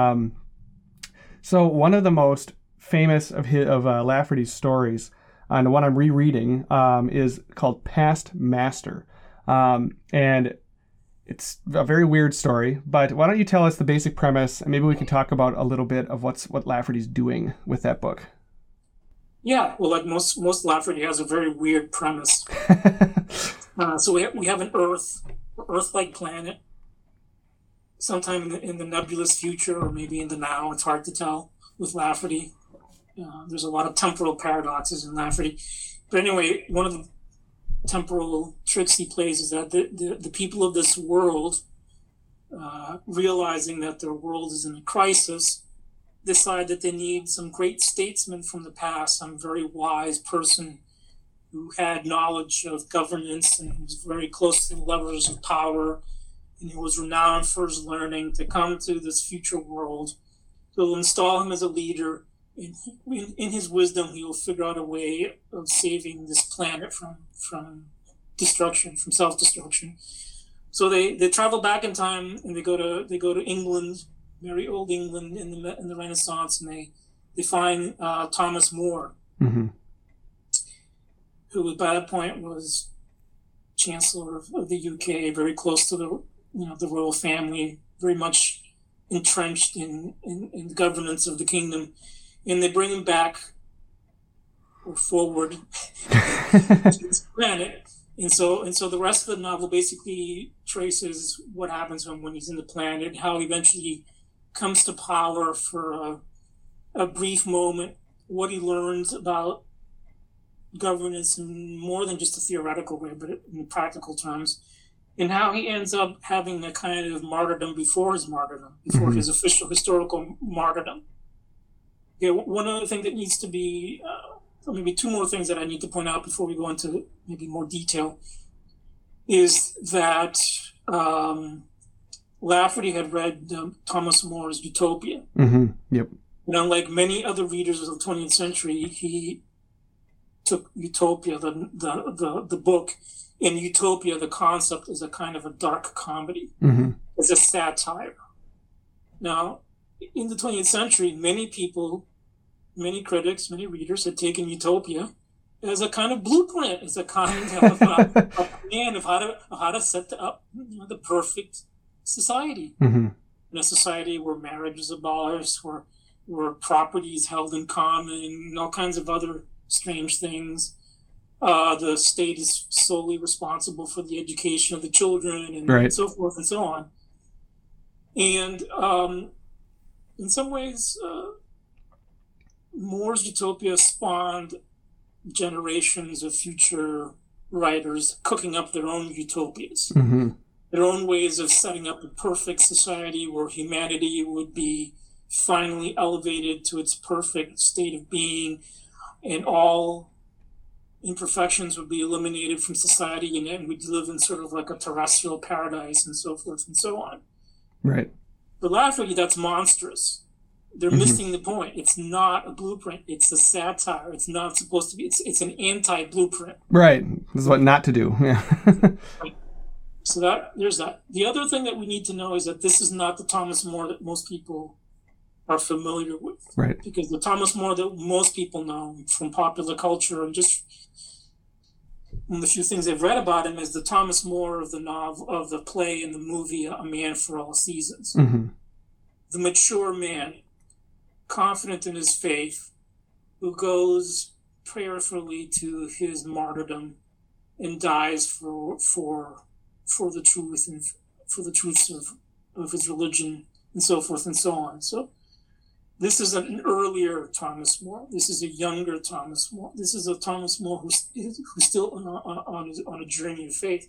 So one of the most famous of Lafferty's stories, and the one I'm rereading, is called Past Master. And it's a very weird story, but why don't you tell us the basic premise, and maybe we can talk about a little bit of what Lafferty's doing with that book. Yeah, well, like most Lafferty has a very weird premise. So we have an Earth-like planet, sometime in the nebulous future, or maybe in the now. It's hard to tell with Lafferty. There's a lot of temporal paradoxes in Lafferty. But anyway, one of the temporal tricks he plays is that the people of this world, realizing that their world is in a crisis, decide that they need some great statesman from the past, some very wise person who had knowledge of governance and who was very close to the levers of power and who was renowned for his learning, to come to this future world. They'll install him as a leader. In his wisdom, he will figure out a way of saving this planet from destruction, from self-destruction. So they travel back in time and they go to England, very old England in the Renaissance, and they find Thomas More, Mm-hmm. who by that point was Chancellor of the UK, very close to the royal family, very much entrenched in the governance of the kingdom, and they bring him back or forward to his planet. And so the rest of the novel basically traces what happens to him when he's in the planet, how he eventually comes to power for a brief moment, what he learns about governance in more than just a theoretical way, but in practical terms, and how he ends up having a kind of martyrdom before his martyrdom, before Mm-hmm. his official historical martyrdom. Yeah, one other thing that needs to be, or maybe two more things that I need to point out before we go into maybe more detail, is that Lafferty had read Thomas More's Utopia. Mm-hmm. Yep. And unlike many other readers of the 20th century, he took Utopia, the book, in Utopia, the concept is a kind of a dark comedy. Mm-hmm. It's a satire. Now, in the 20th century, many people, many critics, many readers had taken Utopia as a kind of blueprint, as a kind of a plan of how to set up the perfect society. Mm-hmm. In a society where marriage is abolished, where property is held in common, and all kinds of other strange things. The state is solely responsible for the education of the children, and Right. so forth and so on. And in some ways, More's Utopia spawned generations of future writers cooking up their own utopias, Mm-hmm. their own ways of setting up a perfect society where humanity would be finally elevated to its perfect state of being, and all imperfections would be eliminated from society, and then we'd live in sort of like a terrestrial paradise, and so forth and so on. Right. For Lafferty, that's monstrous. They're Mm-hmm. missing the point. It's not a blueprint. It's a satire. It's not supposed to be. It's an anti-blueprint. Right. This is what not to do. Yeah. So there's that. The other thing that we need to know is that this is not the Thomas More that most people are familiar with. Right. Because the Thomas More that most people know from popular culture, and just one of the few things they've read about him, is the Thomas More of the novel, of the play and the movie A Man for All Seasons. Mm-hmm. The mature man, confident in his faith, who goes prayerfully to his martyrdom and dies for the truth and for the truths of his religion, and so forth and so on. So this is an earlier Thomas More. This is a younger Thomas More. This is a Thomas More who's still on a journey of faith.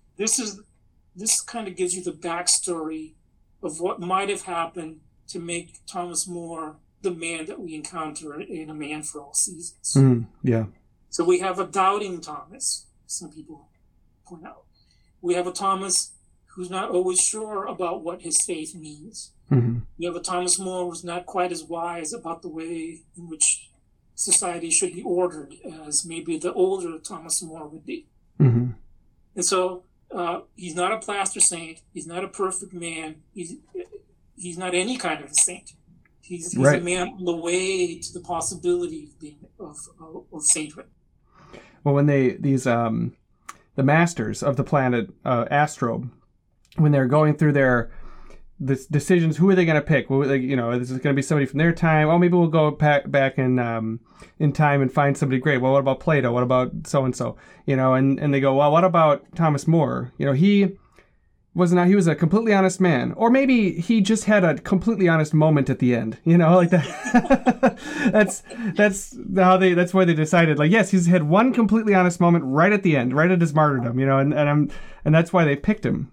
This kind of gives you the backstory of what might have happened to make Thomas More the man that we encounter in A Man for All Seasons. Mm-hmm. Yeah. So we have a doubting Thomas, some people point out. We have a Thomas who's not always sure about what his faith means. Mm-hmm. We have a Thomas More who's not quite as wise about the way in which society should be ordered as maybe the older Thomas More would be. Mm-hmm. And so he's not a plaster saint. He's not a perfect man. He's not any kind of a saint. He's Right. a man on the way to the possibility of being of sainthood. Well, when the masters of the planet Astrobe, when they're going through their decisions, who are they going to pick? Well, is it going to be somebody from their time? Oh, maybe we'll go back in time and find somebody great. Well, what about Plato? What about so and so? And they go, well, what about Thomas More? He was a completely honest man, or maybe he just had a completely honest moment at the end. Like that. That's why they decided. Like, yes, he's had one completely honest moment right at the end, right at his martyrdom. And that's why they picked him.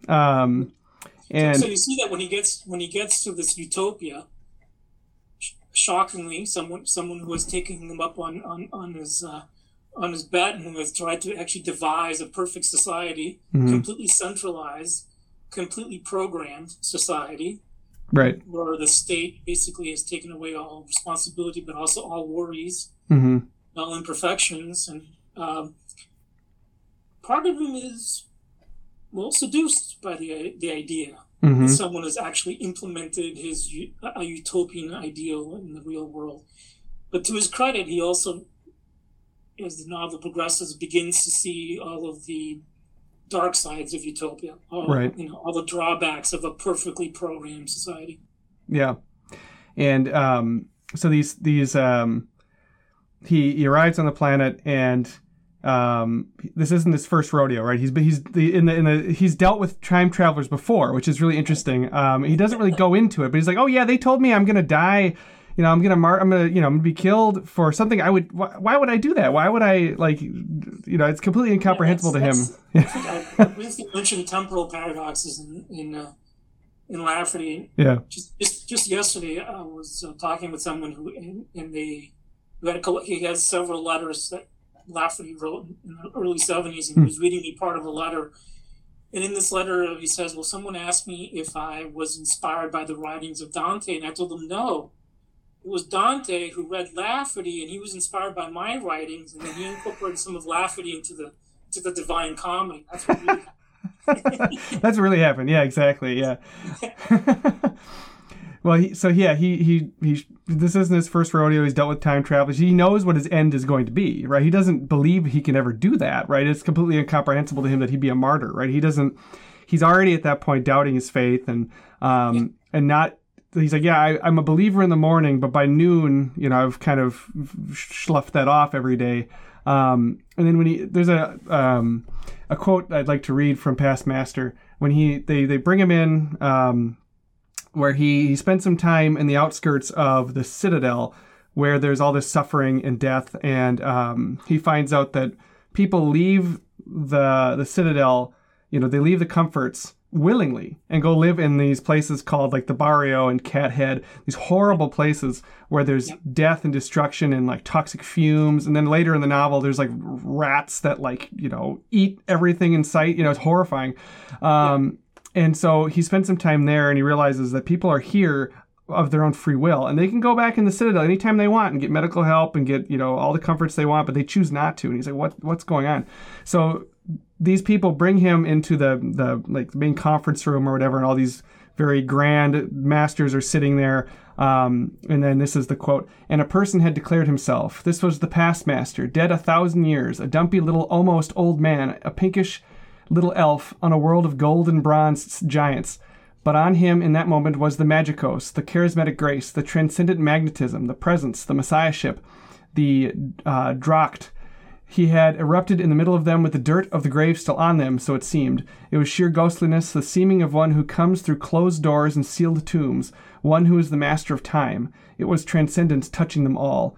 And so you see that when he gets to this utopia, shockingly, someone who was taking him up on his bet, and who has tried to actually devise a perfect society, mm-hmm. completely centralized, completely programmed society, right, where the state basically has taken away all responsibility, but also all worries, mm-hmm. all imperfections, and part of him is seduced by the idea mm-hmm. that someone has actually implemented a utopian ideal in the real world. But to his credit, he also as the novel progresses, begins to see all of the dark sides of utopia, Right. all the drawbacks of a perfectly programmed society. Yeah. And so he arrives on the planet, and this isn't his first rodeo, right? He's dealt with time travelers before, which is really interesting. He doesn't really go into it, but he's like, oh yeah, they told me I'm gonna die. I'm gonna be killed for something. Why would I do that? Why would I it's completely incomprehensible to him. Winston mentioned temporal paradoxes in Lafferty. Yeah. Just yesterday, I was talking with someone he has several letters that Lafferty wrote in the early 70s, and he was reading me part of a letter. And in this letter, he says, well, someone asked me if I was inspired by the writings of Dante, and I told them no. It was Dante who read Lafferty, and he was inspired by my writings, and then he incorporated some of Lafferty into the Divine Comedy. That's what really happened. That's what really happened. Yeah, exactly. Yeah. Well, this isn't his first rodeo. He's dealt with time travelers. He knows what his end is going to be, right? He doesn't believe he can ever do that, right? It's completely incomprehensible to him that he'd be a martyr, right? He's already at that point doubting his faith and not. He's like, yeah, I'm a believer in the morning, but by noon, I've kind of sloughed that off every day. And then there's a quote I'd like to read from Past Master when they bring him in, where he spent some time in the outskirts of the Citadel, where there's all this suffering and death, and he finds out that people leave the Citadel, they leave the comforts willingly and go live in these places called like the Barrio and Cathead, these horrible places where there's death and destruction and like toxic fumes. And then later in the novel, there's like rats that eat everything in sight. It's horrifying. And so he spent some time there, and he realizes that people are here of their own free will, and they can go back in the Citadel anytime they want and get medical help and get, all the comforts they want, but they choose not to. And he's like, what's going on? So these people bring him into the main conference room or whatever, and all these very grand masters are sitting there. And then this is the quote: "And a person had declared himself. This was the past master, dead 1,000 years, a dumpy little almost old man, a pinkish little elf on a world of gold and bronze giants. But on him in that moment was the magikos, the charismatic grace, the transcendent magnetism, the presence, the messiahship, the dracht. He had erupted in the middle of them with the dirt of the grave still on them, so it seemed. It was sheer ghostliness, the seeming of one who comes through closed doors and sealed tombs, one who is the master of time. It was transcendence touching them all."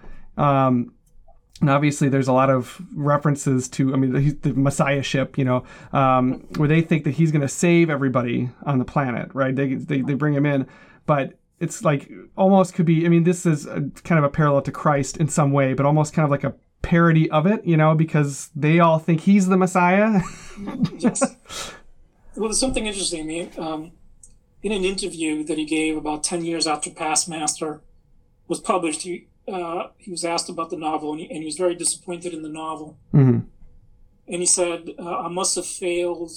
And obviously there's a lot of references to, the messiahship, where they think that he's going to save everybody on the planet, right? They bring him in, but it's like almost could be, this is kind of a parallel to Christ in some way, but almost kind of like a parody of it, because they all think he's the Messiah. Yes. Well, there's something interesting. In an interview that he gave about 10 years after Past Master was published, he was asked about the novel, and he was very disappointed in the novel. Mm-hmm. And he said, I must have failed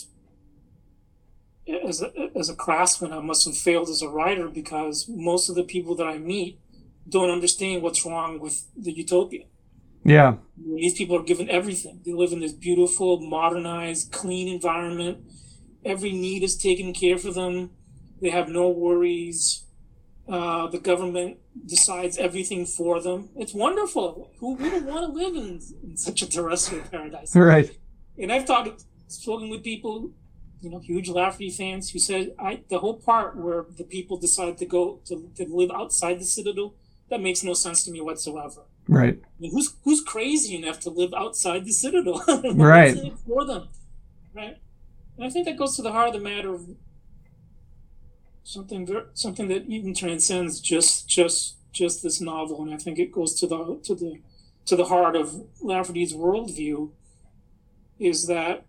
as a craftsman. I must have failed as a writer, because most of the people that I meet don't understand what's wrong with the utopia. Yeah. These people are given everything. They live in this beautiful, modernized, clean environment. Every need is taken care for them. They have no worries. The government decides everything for them. It's wonderful. Who wouldn't want to live in such a terrestrial paradise? Right. And I've spoken with people, huge Lafferty fans, who said the whole part where the people decide to go to live outside the Citadel, that makes no sense to me whatsoever. Right. Who's crazy enough to live outside the Citadel? Right. For them, right? And I think that goes to the heart of the matter of something that even transcends just this novel, and I think it goes to the heart of Lafferty's worldview, is that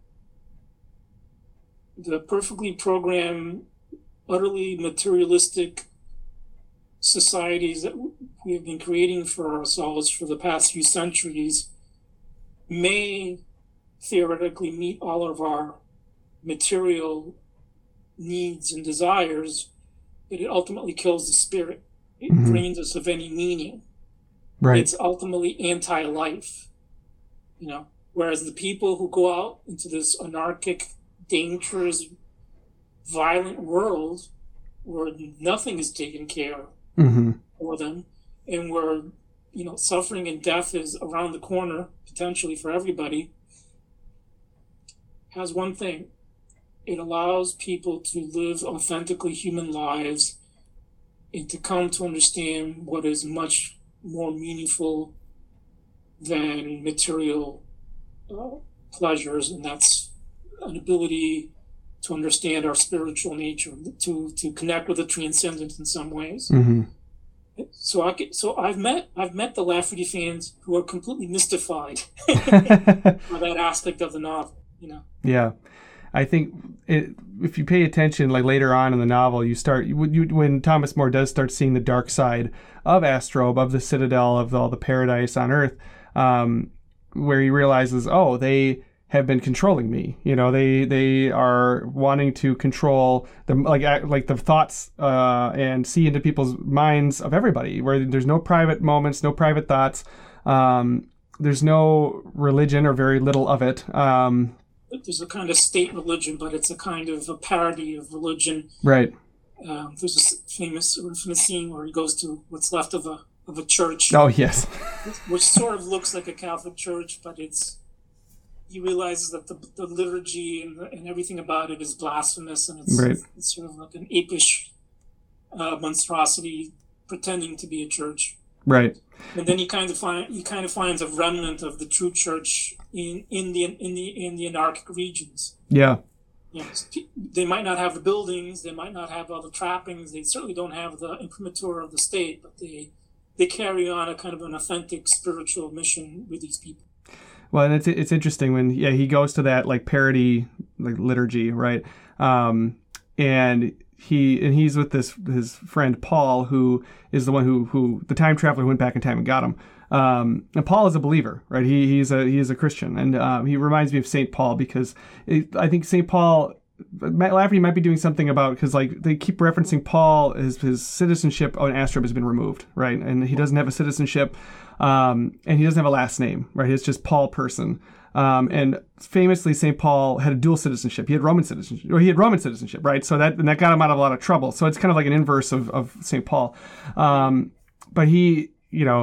the perfectly programmed, utterly materialistic societies that we have been creating for ourselves for the past few centuries may theoretically meet all of our material needs and desires, but it ultimately kills the spirit. It drains us of any meaning. Right. It's ultimately anti-life. you know. Whereas the people who go out into this anarchic, dangerous, violent world where nothing is taken care of for them, and where, you know, suffering and death is around the corner potentially for everybody, has one thing: it allows people to live authentically human lives and to come to understand what is much more meaningful than material pleasures, and that's an ability to understand our spiritual nature, to connect with the transcendent in some ways. So I've met the Lafferty fans who are completely mystified by that aspect of the novel, you know. Yeah. I think if you pay attention, like later on in the novel, when Thomas More does start seeing the dark side of Astrobe, of the Citadel, of all the paradise on Earth, where he realizes, oh, they have been controlling me. You know, they are wanting to control like the thoughts and see into people's minds of everybody, where there's no private moments, no private thoughts. There's no religion, or very little of it. There's a kind of state religion, but it's a kind of a parody of religion. Right. There's a famous scene where he goes to what's left of a church. Oh, yes. Which sort of looks like a Catholic church, but he realizes that the liturgy and everything about it is blasphemous, and it's sort of like an apish monstrosity pretending to be a church. Right. And then he kind of finds a remnant of the true church in the anarchic regions. Yeah. Yes, they might not have the buildings, they might not have all the trappings, they certainly don't have the imprimatur of the state, but they carry on a kind of an authentic spiritual mission with these people. Well, and it's interesting when he goes to that like parody like liturgy, right? And he's with his friend Paul, who is the one who the time traveler who went back in time and got him. And Paul is a believer, right? He is a Christian, and he reminds me of St. Paul because I think St. Paul, Matt Lafferty might be doing something about, because like they keep referencing Paul, his citizenship on Astrobe has been removed, right? And he doesn't have a citizenship, and he doesn't have a last name, right? It's just Paul person. And famously, St. Paul had a dual citizenship. He had Roman citizenship, right? So that got him out of a lot of trouble. So it's kind of like an inverse of St. Paul. But he,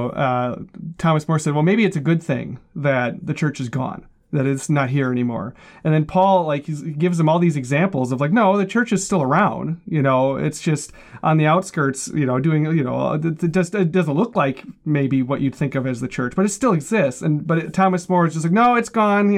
Thomas More said, well, maybe it's a good thing that the church is gone, that it's not here anymore. And then Paul, he gives him all these examples of no, the church is still around. It's just on the outskirts, doing, it doesn't look like maybe what you'd think of as the church, but it still exists. But Thomas More is just no, it's gone,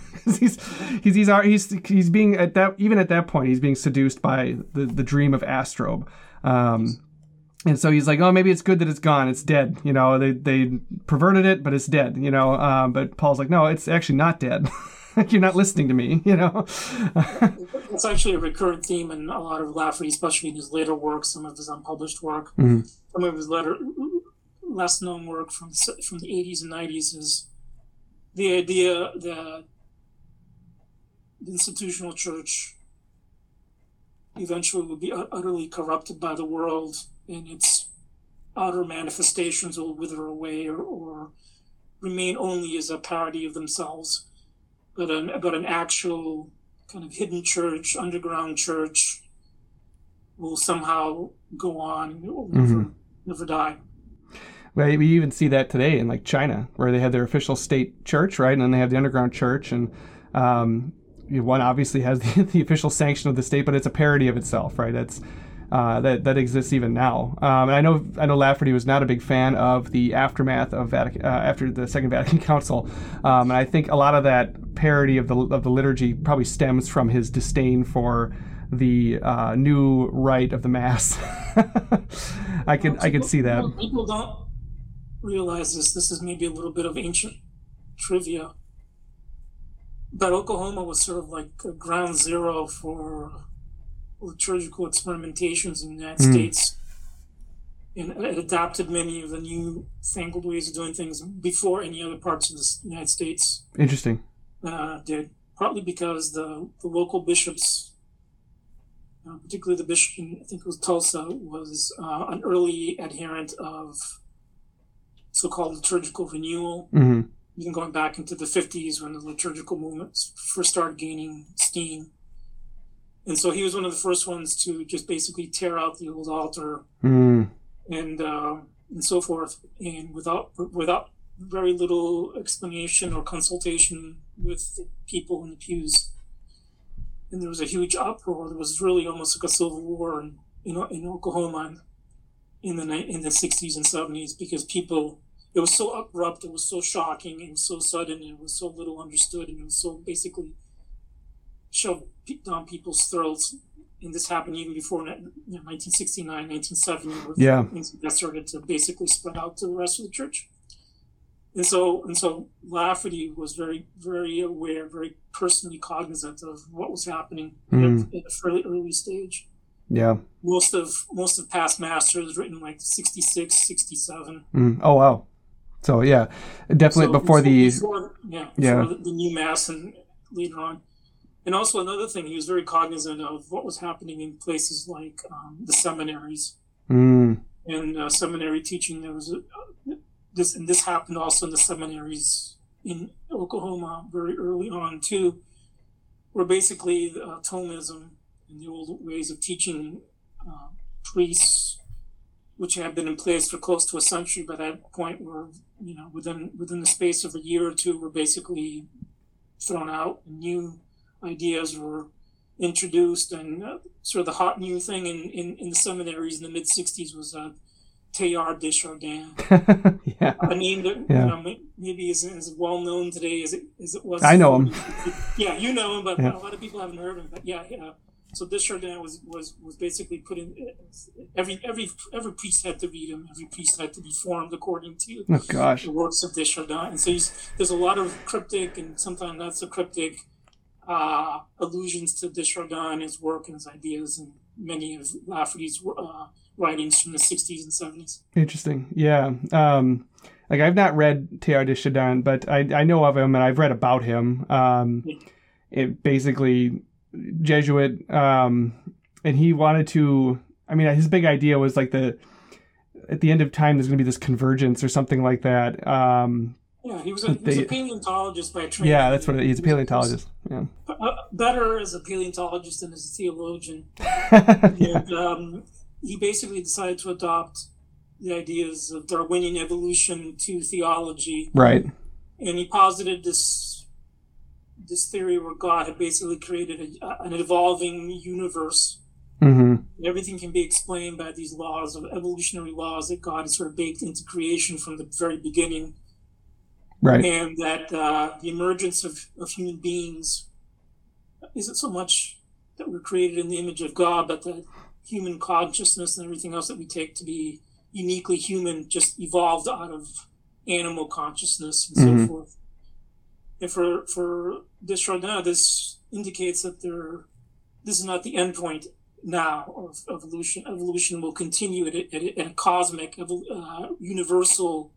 he's being at that point, he's being seduced by the dream of Astrobe. And so he's like, oh, maybe it's good that it's gone. It's dead. They perverted it, but it's dead, but Paul's like, no, it's actually not dead. You're not listening to me, It's actually a recurrent theme in a lot of Lafferty, especially in his later work, some of his unpublished work. Mm-hmm. Some of his less known work from the 80s and 90s is the idea that the institutional church eventually will be utterly corrupted by the world, and its outer manifestations will wither away or remain only as a parody of themselves. But an actual kind of hidden church, underground church, will somehow go on and will never die. Well, we even see that today in China, where they have their official state church, right? And then they have the underground church, and one obviously has the official sanction of the state, but it's a parody of itself, right? That's that exists even now. And I know Lafferty was not a big fan of the aftermath of after the Second Vatican Council, and I think a lot of that parody of the liturgy probably stems from his disdain for the new rite of the Mass. I could see that. People don't realize this. This is maybe a little bit of ancient trivia, but Oklahoma was sort of like a ground zero for liturgical experimentations in the United States, and it adopted many of the new fangled ways of doing things before any other parts of the United States. Interesting. Did, partly because the local bishops, particularly the bishop in, I think it was Tulsa, was an early adherent of so-called liturgical renewal. Mm-hmm. even going back into the 50s when the liturgical movements first started gaining steam. And so he was one of the first ones to just basically tear out the old altar and so forth, and without very little explanation or consultation with people in the pews. And there was a huge uproar. There was really almost like a civil war in Oklahoma in the 60s and 70s, because people, it was so abrupt, it was so shocking, it was so sudden, it was so little understood, and it was so basically shoved down people's throats. And this happened even before 1969, 1970, where things that started to basically spread out to the rest of the church. And so Lafferty was very, very aware, very personally cognizant of what was happening at a fairly early stage. Yeah. Most of Past Masters written like 66, 67. Oh, wow. So, yeah, definitely before the new Mass and later on. And also another thing, he was very cognizant of what was happening in places like the seminaries and seminary teaching. There was this happened also in the seminaries in Oklahoma very early on too, where basically Thomism and the old ways of teaching priests, which had been in place for close to a century by that point, were within the space of a year or two were basically thrown out, and new ideas were introduced. And sort of the hot new thing in the seminaries in the mid-60s was Teilhard de Chardin. A name that maybe isn't as well known today as it was. I know him. Yeah, you know him, but a lot of people haven't heard of him. But so de Chardin was basically put in. Every priest had to read him. Every priest had to be formed according to the works of de Chardin. And so there's a lot of cryptic and sometimes not so cryptic allusions to de Chardin, his work and his ideas, and many of Lafferty's writings from the 60s and 70s. Interesting. Yeah. Like I've not read Teilhard de Chardin, but I know of him and I've read about him. It basically Jesuit, and he wanted to, his big idea was like at the end of time, there's going to be this convergence or something like that. He was a paleontologist by training. Yeah, that's what he's a paleontologist. Yeah. Better as a paleontologist than as a theologian. And he basically decided to adopt the ideas of Darwinian evolution to theology. Right. And he posited this theory where God had basically created an evolving universe. Mm-hmm. Everything can be explained by these laws of evolutionary laws that God has sort of baked into creation from the very beginning. Right. And that the emergence of human beings isn't so much that we're created in the image of God, but that human consciousness and everything else that we take to be uniquely human just evolved out of animal consciousness and so forth. And for de Chardin, this indicates that this is not the end point now of evolution. Evolution will continue at a cosmic, universal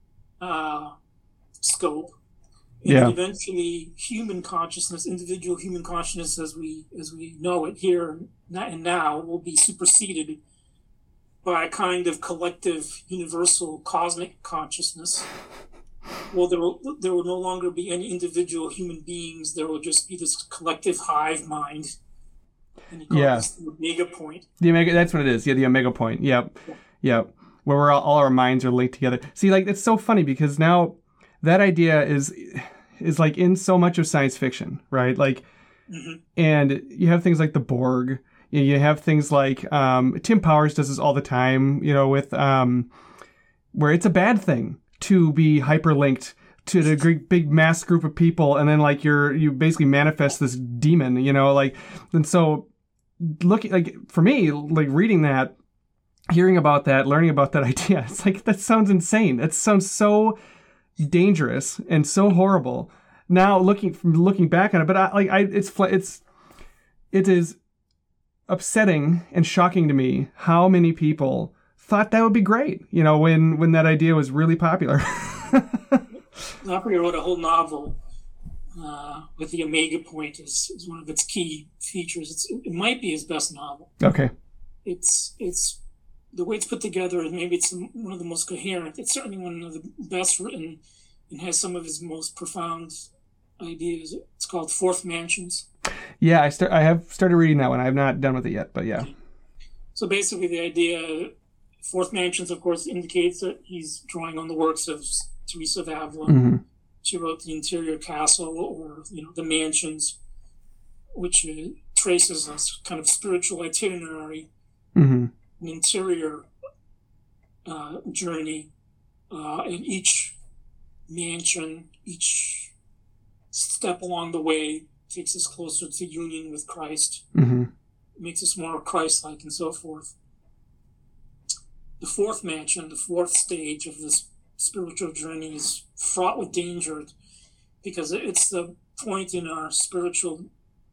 scope. And eventually human consciousness, individual human consciousness as we know it here and now, will be superseded by a kind of collective, universal, cosmic consciousness. Well, there will no longer be any individual human beings. There will just be this collective hive mind. And you call this the omega point. The omega, that's what it is. Yeah, the omega point. Yep. Where we're all our minds are linked together. See, like, it's so funny because now that idea is like in so much of science fiction, right? Like, and you have things like the Borg. You have things like Tim Powers does this all the time. With where it's a bad thing to be hyperlinked to the big mass group of people, and then like you basically manifest this demon. And so looking like for me, like reading that, hearing about that, learning about that idea, it's like that sounds insane. That sounds so dangerous and so horrible. Now looking back on it, but it is upsetting and shocking to me how many people thought that would be great. When that idea was really popular. Lafferty wrote a whole novel with the omega point is one of its key features. It might be his best novel. Okay. It's the way it's put together, and maybe it's one of the most coherent. It's certainly one of the best written and has some of his most profound ideas. It's called Fourth Mansions. Yeah, I have started reading that one. I have not done with it yet, but yeah. So basically, the idea, Fourth Mansions, of course, indicates that he's drawing on the works of Teresa of Avila. Mm-hmm. She wrote The Interior Castle, or The Mansions, which traces a kind of spiritual itinerary, mm-hmm. an interior journey, and each mansion, each step along the way takes us closer to union with Christ, mm-hmm. makes us more Christ-like, and so forth. The fourth mansion, the fourth stage of this spiritual journey, is fraught with danger because it's the point in our spiritual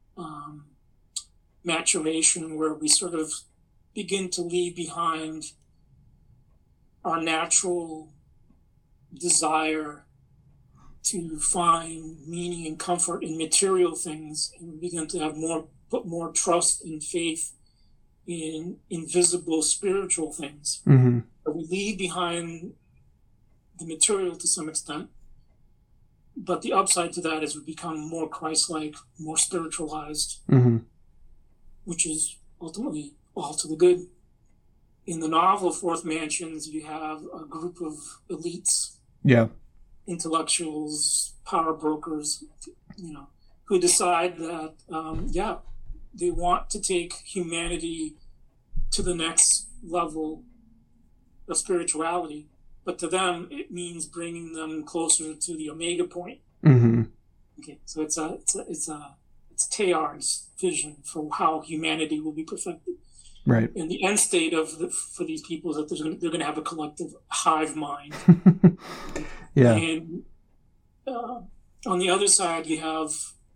maturation where we sort of begin to leave behind our natural desire to find meaning and comfort in material things, and we begin to put more trust and faith in invisible spiritual things. Mm-hmm. We leave behind the material to some extent, but the upside to that is we become more Christ-like, more spiritualized, mm-hmm. which is ultimately all to the good. In the novel Fourth Mansions, you have a group of elites, intellectuals, power brokers, who decide that, they want to take humanity to the next level of spirituality. But to them, it means bringing them closer to the omega point. Mm-hmm. Okay, so it's Teilhard's vision for how humanity will be perfected. Right. And the end state for these people is that they're going to have a collective hive mind. Yeah. And on the other side, you have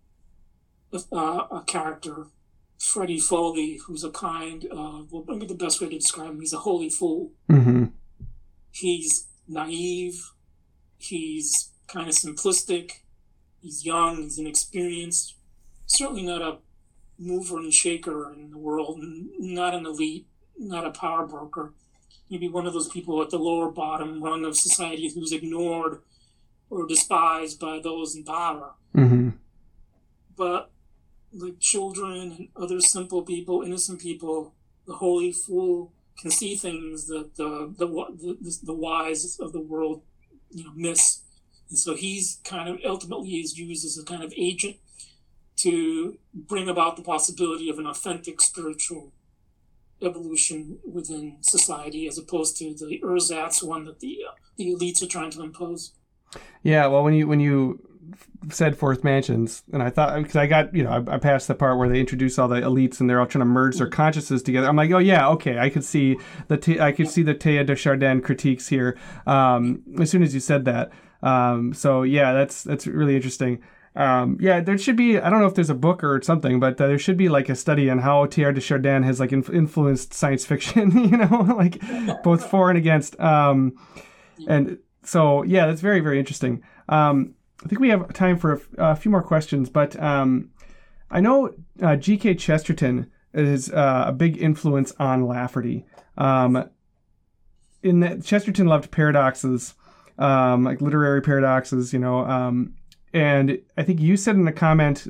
a character, Freddie Foley, who's a kind of, maybe the best way to describe him, he's a holy fool. Mm-hmm. He's naive. He's kind of simplistic. He's young. He's inexperienced. Certainly not a mover and shaker in the world. Not an elite. Not a power broker. Maybe one of those people at the lower bottom rung of society who's ignored or despised by those in power. Mm-hmm. But like children and other simple people, innocent people, the holy fool can see things that the wise of the world, miss. And so he's kind of ultimately is used as a kind of agent to bring about the possibility of an authentic spiritual evolution within society, as opposed to the ersatz one that the elites are trying to impose. Yeah, well, when you said Fourth Mansions, and I thought, because I got, I passed the part where they introduce all the elites and they're all trying to merge their consciousness together. I'm like, oh yeah, okay, I could see the Teilhard de Chardin critiques here as soon as you said that. So yeah, that's really interesting. There should be, I don't know if there's a book or something, but there should be like a study on how Teilhard de Chardin has like influenced science fiction, like both for and against. And so, yeah, that's very, very interesting. I think we have time for a few more questions, but I know G.K. Chesterton is a big influence on Lafferty. In that Chesterton loved paradoxes, like literary paradoxes, and I think you said in a comment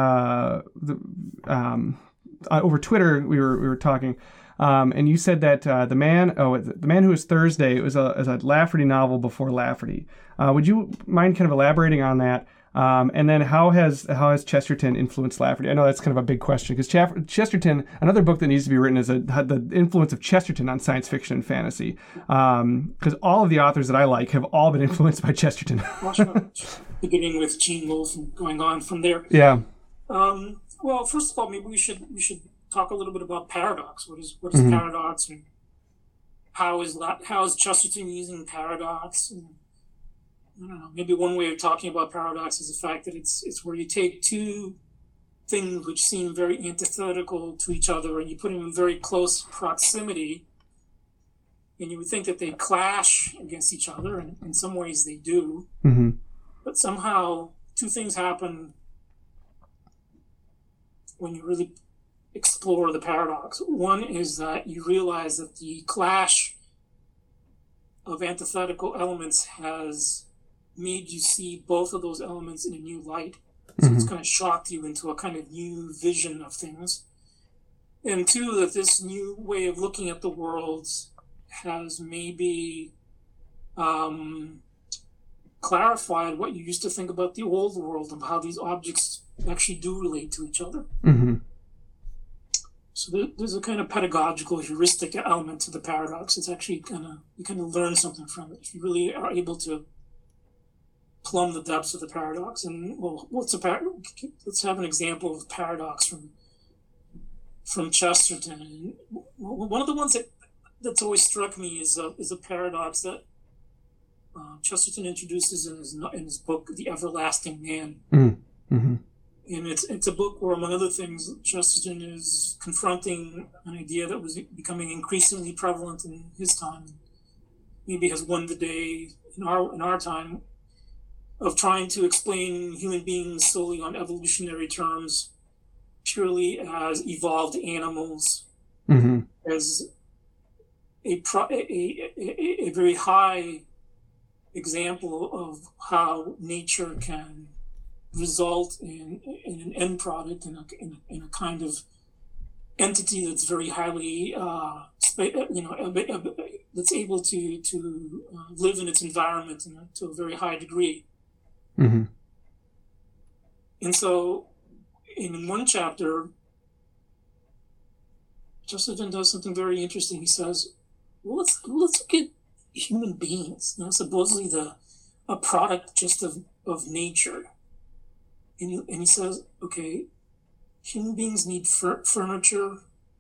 over Twitter, we were talking, and you said that the Man Who Is Thursday was a Lafferty novel before Lafferty. Would you mind kind of elaborating on that? And then how has Chesterton influenced Lafferty? I know that's kind of a big question because Chesterton, another book that needs to be written is the influence of Chesterton on science fiction and fantasy. Because all of the authors that I like have all been influenced by Chesterton. Beginning with Gene Wolfe and going on from there. Yeah. Well, first of all, maybe we should talk a little bit about paradox. What is mm-hmm. paradox, and how is Chesterton using paradox? And, I don't know, maybe one way of talking about paradox is the fact that it's where you take two things which seem very antithetical to each other and you put them in very close proximity, and you would think that they clash against each other, and in some ways they do. Mm-hmm. But somehow two things happen when you really explore the paradox. One is that you realize that the clash of antithetical elements has made you see both of those elements in a new light. So it's kind of shocked you into a kind of new vision of things. And two, that this new way of looking at the world has maybe clarified what you used to think about the old world and how these objects actually do relate to each other. So there's a kind of pedagogical heuristic element to the paradox. It's actually you kind of learn something from it if you really are able to plumb the depths of the paradox. And well, let's have an example of paradox from Chesterton. And one of the ones that's always struck me is a paradox that Chesterton introduces in his book, The Everlasting Man. And it's a book where, among other things, Chesterton is confronting an idea that was becoming increasingly prevalent in his time, maybe has won the day in our time, of trying to explain human beings solely on evolutionary terms, purely as evolved animals, as a very high example of how nature can result in an end product, in a kind of entity that's very highly, that's able to live in its environment to a very high degree. And so, in one chapter, Chesterton does something very interesting. He says, well, let's look at human beings, supposedly a product just of nature. And he says, okay, human beings need furniture,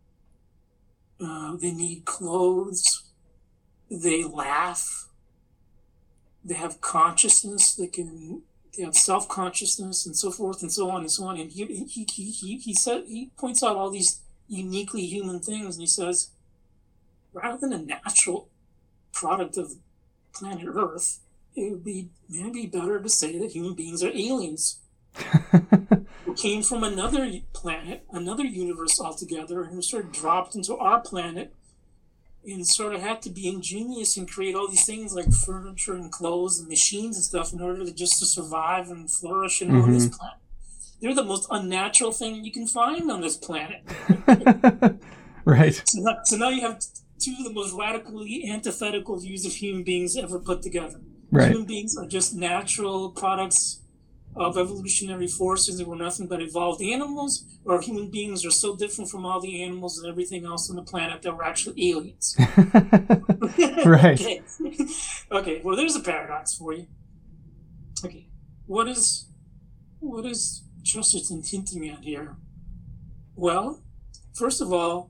they need clothes, they laugh, they have consciousness, they have self-consciousness, and so forth and so on and so on. And he points out all these uniquely human things, and he says, rather than a natural product of planet Earth, it would be maybe better to say that human beings are aliens. Who came from another planet, another universe altogether, and who sort of dropped into our planet and sort of had to be ingenious and create all these things like furniture and clothes and machines and stuff in order to survive and flourish on this planet. They're the most unnatural thing you can find on this planet. Right. So now you have two of the most radically antithetical views of human beings ever put together. Right. Human beings are just natural products of evolutionary forces that were nothing but evolved animals, or human beings are so different from all the animals and everything else on the planet that we're actually aliens. Right. Okay, well, there's a paradox for you. Okay, what is Chesterton hinting at here? Well, first of all,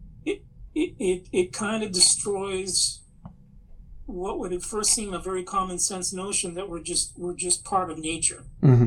it kind of destroys what would at first seem a very common sense notion that we're just part of nature.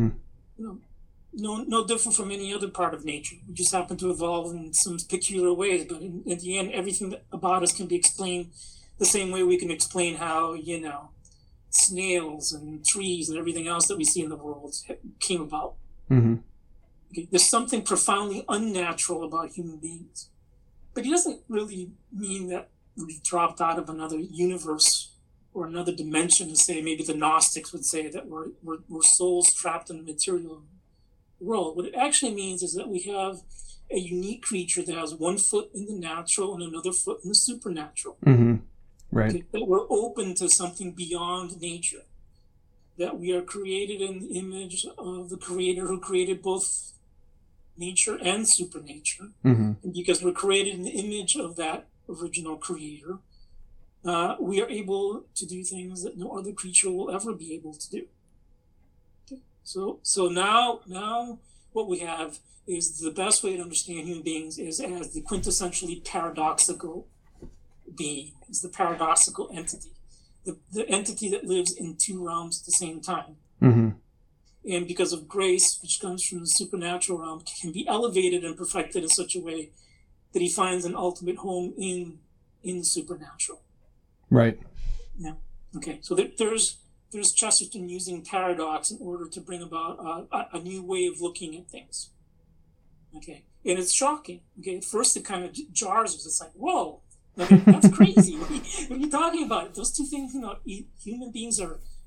No different from any other part of nature. We just happen to evolve in some peculiar ways, but in the end, everything about us can be explained the same way we can explain how, snails and trees and everything else that we see in the world came about. Okay, there's something profoundly unnatural about human beings. But he doesn't really mean that we've dropped out of another universe or another dimension, to say maybe the Gnostics would say that we're souls trapped in a material world. What it actually means is that we have a unique creature that has one foot in the natural and another foot in the supernatural. Right. Okay, that we're open to something beyond nature. That we are created in the image of the Creator who created both nature and supernature. And because we're created in the image of that original Creator, we are able to do things that no other creature will ever be able to do. Okay. So now what we have is the best way to understand human beings is as the quintessentially paradoxical being, is the paradoxical entity, the entity that lives in two realms at the same time. And because of grace, which comes from the supernatural realm, can be elevated and perfected in such a way that he finds an ultimate home in the supernatural. Right. Yeah. Okay. So there's Chesterton using paradox in order to bring about a new way of looking at things. Okay. And it's shocking. Okay. At first, it kind of jars us. It's like, whoa, okay, that's crazy. What are you talking about? Those two things, human beings are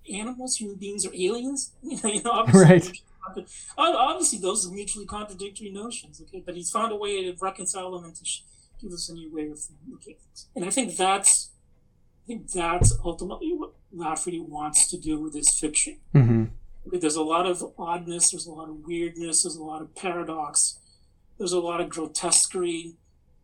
animals, human beings, or aliens? Right. Obviously, those are mutually contradictory notions. Okay, but he's found a way to reconcile them and to give us a new way of looking at things. And I think that's ultimately what Lafferty wants to do with his fiction. Mm-hmm. There's a lot of oddness, there's a lot of weirdness, there's a lot of paradox, there's a lot of grotesquerie.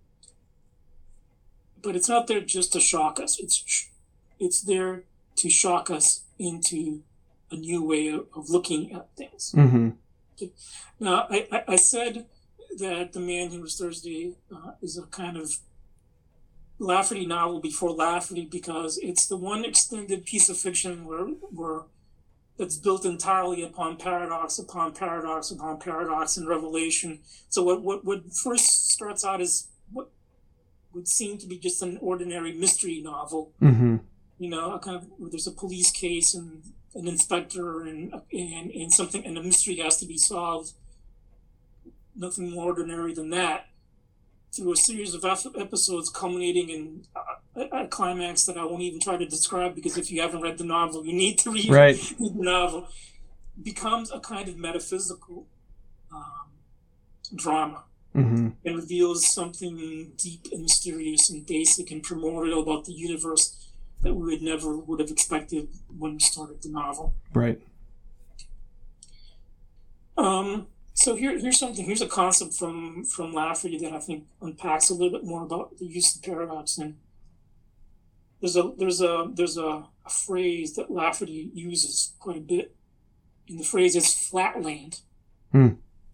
But it's not there just to shock us. It's there to shock us into a new way of looking at things. Mm-hmm. Okay. Now, I said that The Man Who Was Thursday is a kind of Lafferty novel before Lafferty because it's the one extended piece of fiction where that's built entirely upon paradox, upon paradox, upon paradox and revelation. So what first starts out as what would seem to be just an ordinary mystery novel, mm-hmm. A kind of where there's a police case and an inspector and something, and a mystery has to be solved. Nothing more ordinary than that. Through a series of episodes culminating in a climax that I won't even try to describe because if you haven't read the novel, you need to read the novel. Becomes a kind of metaphysical drama. Mm-hmm. And reveals something deep and mysterious and basic and primordial about the universe that we would have expected when we started the novel. Right. So here's a concept from Lafferty that I think unpacks a little bit more about the use of paradox. And there's a phrase that Lafferty uses quite a bit, and the phrase is flatland. Hmm.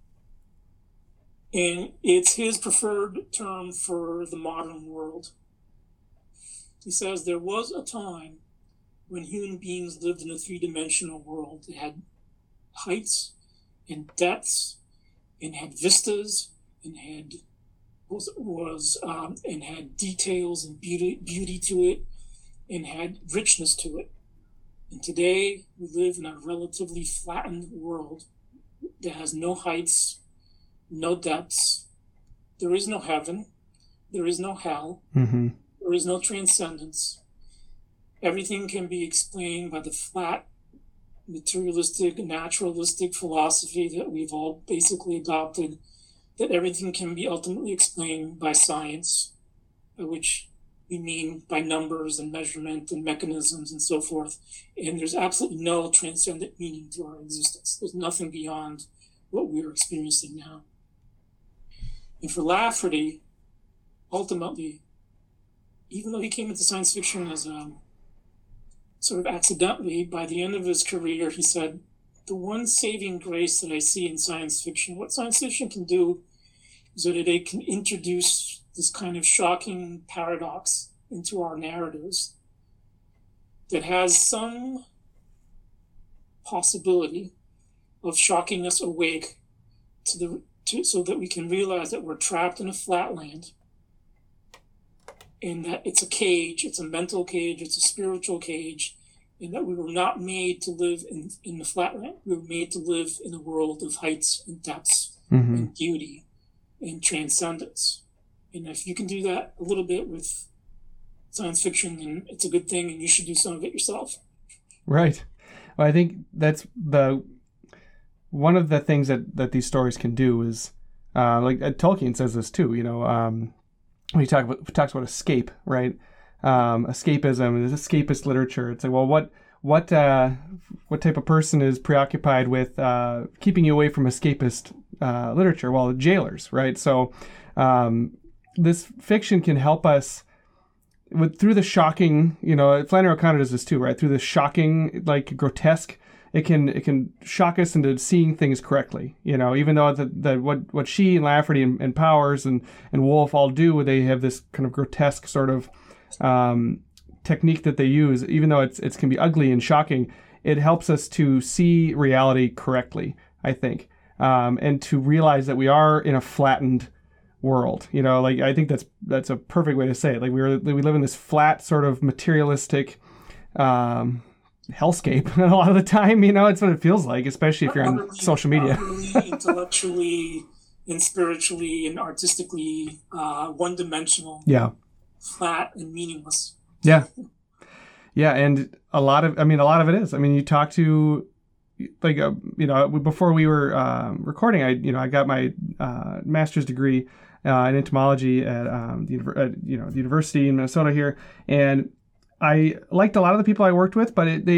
And it's his preferred term for the modern world. He says there was a time when human beings lived in a three-dimensional world. It had heights and depths, and had vistas, and had and had details and beauty to it, and had richness to it. And today we live in a relatively flattened world that has no heights, no depths. There is no heaven. There is no hell. Mm-hmm. There is no transcendence. Everything can be explained by the flat, materialistic, naturalistic philosophy that we've all basically adopted, that everything can be ultimately explained by science, by which we mean by numbers and measurement and mechanisms and so forth. And there's absolutely no transcendent meaning to our existence. There's nothing beyond what we're experiencing now. And for Lafferty, ultimately, even though he came into science fiction as sort of accidentally, by the end of his career, he said, the one saving grace that I see in science fiction, what science fiction can do is that it can introduce this kind of shocking paradox into our narratives that has some possibility of shocking us awake so that we can realize that we're trapped in a flatland and that it's a cage, it's a mental cage, it's a spiritual cage, and that we were not made to live in the flatland. We were made to live in a world of heights and depths mm-hmm. and beauty and transcendence. And if you can do that a little bit with science fiction, then it's a good thing, and you should do some of it yourself. Right. Well, I think that's one of the things that these stories can do is, like Tolkien says this too, when he talks about escape, right? Escapism is escapist literature. It's like, well, what type of person is preoccupied with keeping you away from escapist literature? Well, jailers, right? So this fiction can help us through the shocking. Flannery O'Connor does this too, right? Through the shocking, like grotesque, it can shock us into seeing things correctly. Even though what she and Lafferty and Powers and Woolf all do, they have this kind of grotesque sort of technique that they use. Even though it can be ugly and shocking, it helps us to see reality correctly, I think, and to realize that we are in a flattened world. I think that's a perfect way to say it. Like we live in this flat sort of materialistic hellscape a lot of the time. It's what it feels like, especially if you're on social media. Intellectually and spiritually and artistically one-dimensional. Yeah. Flat and meaningless. Yeah. Yeah, and a lot of it is. I mean, you talk to like before we were recording, I got my master's degree in entomology at the university in Minnesota here, and I liked a lot of the people I worked with, but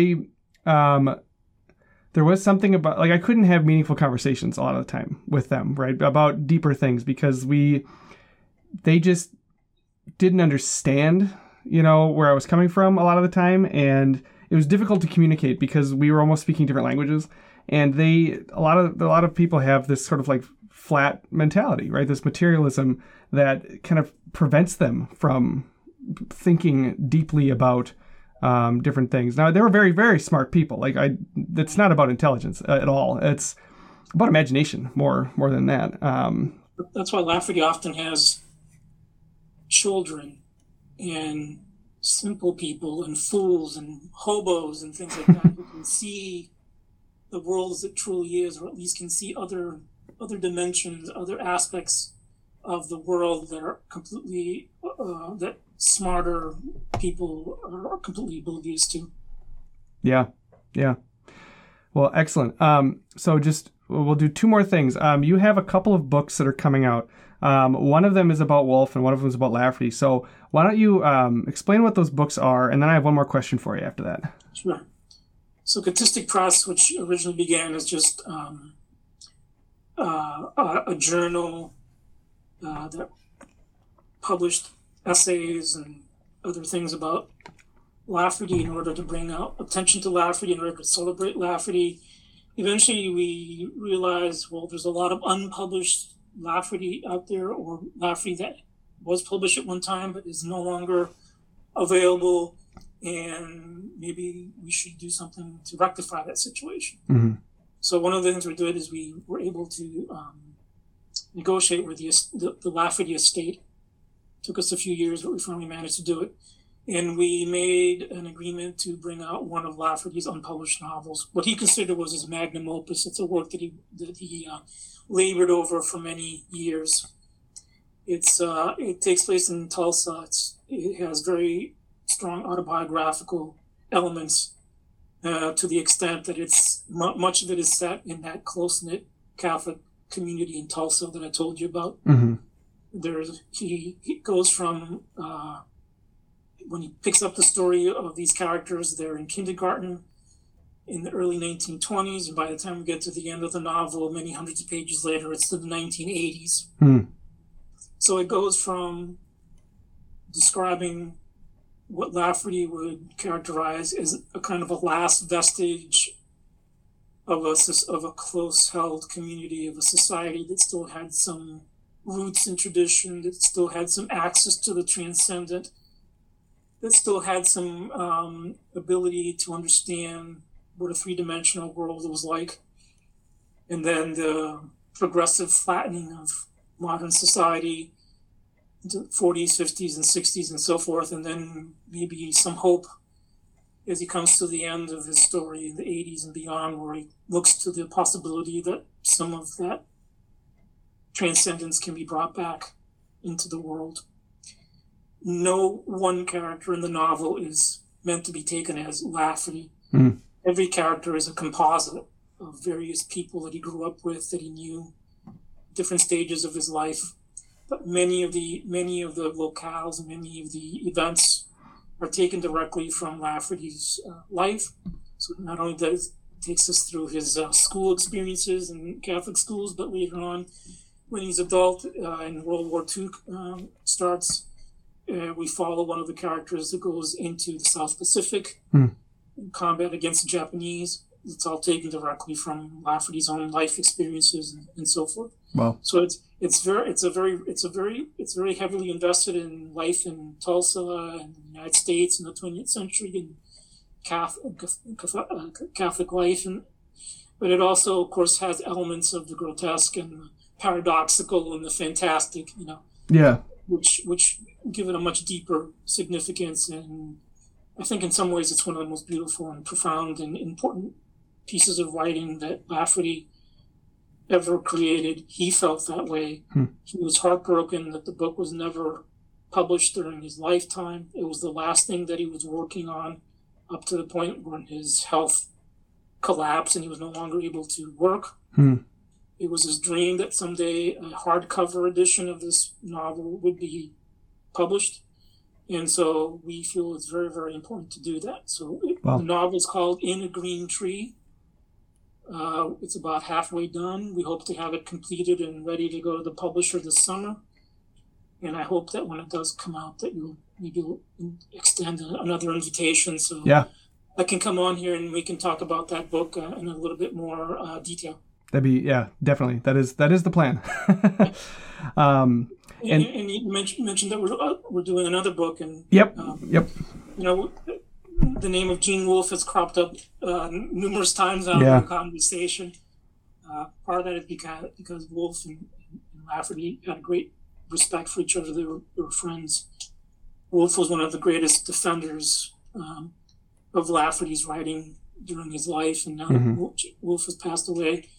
there was something about, like, I couldn't have meaningful conversations a lot of the time with them, right, about deeper things, because they just didn't understand, where I was coming from a lot of the time, and it was difficult to communicate because we were almost speaking different languages. And a lot of people have this sort of like flat mentality, right? This materialism that kind of prevents them from thinking deeply about different things. Now, they were very, very smart people. It's not about intelligence at all. It's about imagination more than that. That's why Lafferty often has children and simple people and fools and hobos and things like that who can see the world as it truly is, or at least can see other dimensions, other aspects of the world that are completely that smarter people are completely oblivious to. Yeah. Well, excellent. So we'll do two more things. You have a couple of books that are coming out. One of them is about Woolf and one of them is about Lafferty. So why don't you explain what those books are, and then I have one more question for you after that. Sure. So Catistic Press, which originally began as just a journal that published essays and other things about Lafferty in order to bring out attention to Lafferty, in order to celebrate Lafferty. Eventually we realized, well, there's a lot of unpublished Lafferty out there, or Lafferty that was published at one time but is no longer available, and maybe we should do something to rectify that situation. Mm-hmm. So one of the things we did is we were able to negotiate with the Lafferty estate. It took us a few years, but we finally managed to do it. And we made an agreement to bring out one of Lafferty's unpublished novels. What he considered was his magnum opus. It's a work that he labored over for many years. It takes place in Tulsa. It has very strong autobiographical elements to the extent that much of it is set in that close-knit Catholic community in Tulsa that I told you about. Mm-hmm. He goes from when he picks up the story of these characters, they're in kindergarten in the early 1920s, and by the time we get to the end of the novel, many hundreds of pages later, it's the 1980s. So it goes from describing what Lafferty would characterize as a kind of a last vestige of a close-held community, of a society that still had some roots in tradition, that still had some access to the transcendent, that still had some ability to understand what a three-dimensional world was like. And then the progressive flattening of modern society into the 40s, 50s, and 60s and so forth, and then maybe some hope as he comes to the end of his story in the 80s and beyond, where he looks to the possibility that some of that transcendence can be brought back into the world. No one character in the novel is meant to be taken as Lafferty. Every character is a composite of various people that he grew up with, that he knew, different stages of his life. But many of the locales and many of the events are taken directly from Lafferty's life. So not only does it takes us through his school experiences in Catholic schools, but later on, when he's adult and World War II starts, we follow one of the characters that goes into the South Pacific in combat against the Japanese. It's all taken directly from Lafferty's own life experiences and so forth. Wow! So it's very heavily invested in life in Tulsa and the United States in the 20th century and Catholic life, but it also, of course, has elements of the grotesque and the paradoxical and the fantastic. Yeah. Which give it a much deeper significance, and I think in some ways it's one of the most beautiful and profound and important pieces of writing that Lafferty ever created. He felt that way. He was heartbroken that the book was never published during his lifetime. It was the last thing that he was working on up to the point when his health collapsed and he was no longer able to work. It was his dream that someday a hardcover edition of this novel would be published. And so we feel it's very, very important to do that. So the novel is called In a Green Tree. It's about halfway done. We hope to have it completed and ready to go to the publisher this summer. And I hope that when it does come out, that you'll maybe extend another invitation so I can come on here and we can talk about that book in a little bit more detail. That'd be, definitely. That is the plan. And you mentioned that we're doing another book, and yep. The name of Gene Wolfe has cropped up numerous times out in the conversation. Part of that is because Wolfe and Lafferty had a great respect for each other. They were friends. Wolfe was one of the greatest defenders of Lafferty's writing during his life, and now Wolfe has passed away.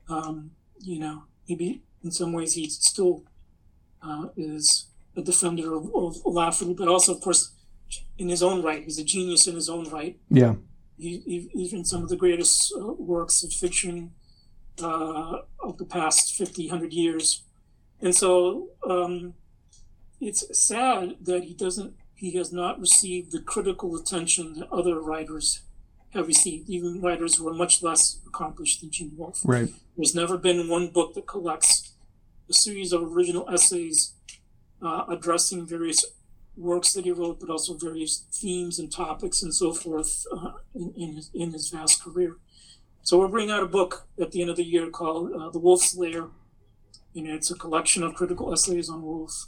Maybe in some ways he still is a defender of Lafferty, but also, of course, in his own right, he's a genius in his own right. Yeah, he's in some of the greatest works of fiction of the past 50, 100 years, and so it's sad that he has not received the critical attention that other writers have received, even writers who are much less accomplished than Gene Wolfe. Right. There's never been one book that collects a series of original essays addressing various works that he wrote, but also various themes and topics and so forth in his vast career. So we're bringing out a book at the end of the year called The Wolf Slayer, and it's a collection of critical essays on Wolfe.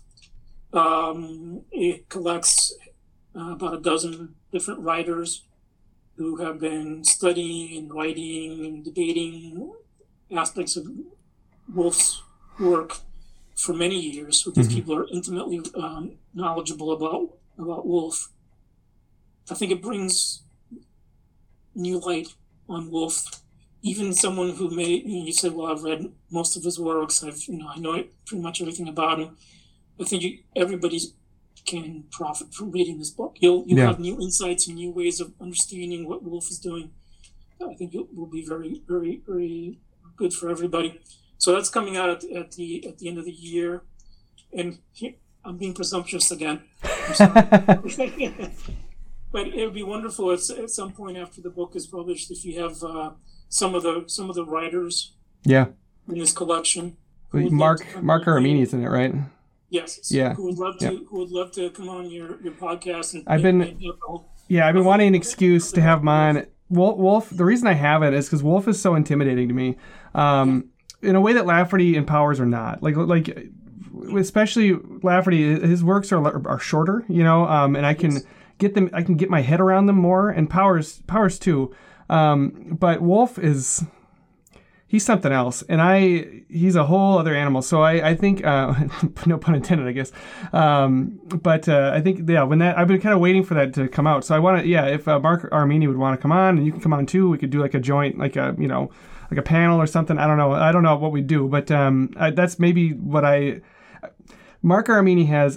It collects about a dozen different writers who have been studying and writing and debating aspects of Wolfe's work for many years. So these people are intimately knowledgeable about Wolfe. I think it brings new light on Wolfe. Even someone who you say, well, I've read most of his works. I know pretty much everything about him. I think everybody can profit from reading this book. You'll have new insights and new ways of understanding what Wolfe is doing. I think it will be very, very, very good for everybody. So that's coming out at the end of the year. And I'm being presumptuous again. I'm sorry. But it would be wonderful at some point after the book is published if you have some of the writers in this collection. Mark Aramini's in it, right? Yes. Yeah. Who would love to come on your podcast and I've been wanting an excuse to have him on. Wolfe, the reason I have it is because Wolfe is so intimidating to me. In a way that Lafferty and Powers are not. Like especially Lafferty, his works are shorter, and I can get them. I can get my head around them more, and Powers too. But Wolfe he's something else, and he's a whole other animal. So I think, no pun intended, I guess. But I think, when I've been kind of waiting for that to come out. So I want to, if Mark Aramini would want to come on, and you can come on too, we could do like a joint, like a panel or something. I don't know what we do, but that's maybe what Mark Aramini has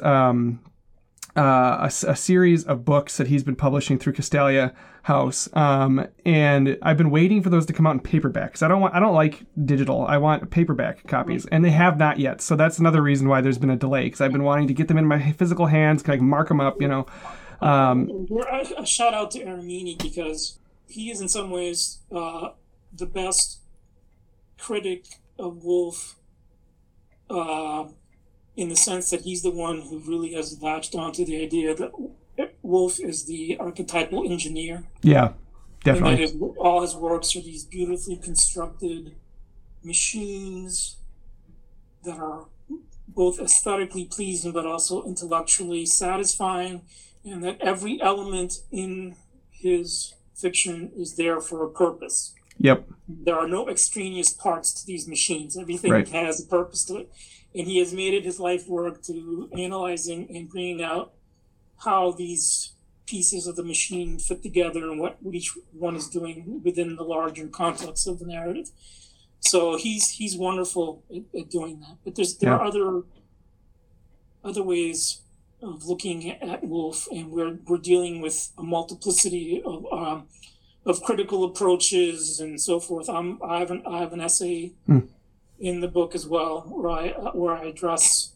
a series of books that he's been publishing through Castalia House, and I've been waiting for those to come out in paperback because I don't like digital. I want paperback copies, and they have not yet. So that's another reason why there's been a delay because I've been wanting to get them in my physical hands, kind of mark them up, A shout out to Aramini because he is in some ways the best critic of Wolfe. In the sense that he's the one who really has latched onto the idea that Wolfe is the archetypal engineer. Yeah, definitely. And that all his works are these beautifully constructed machines that are both aesthetically pleasing but also intellectually satisfying, and that every element in his fiction is there for a purpose. Yep. There are no extraneous parts to these machines. Everything has a purpose to it. And he has made it his life work to analyzing and bringing out how these pieces of the machine fit together and what each one is doing within the larger context of the narrative. So he's wonderful at doing that. But there are other ways looking at Woolf, and we're dealing with a multiplicity of critical approaches and so forth. I have an essay in the book as well where I address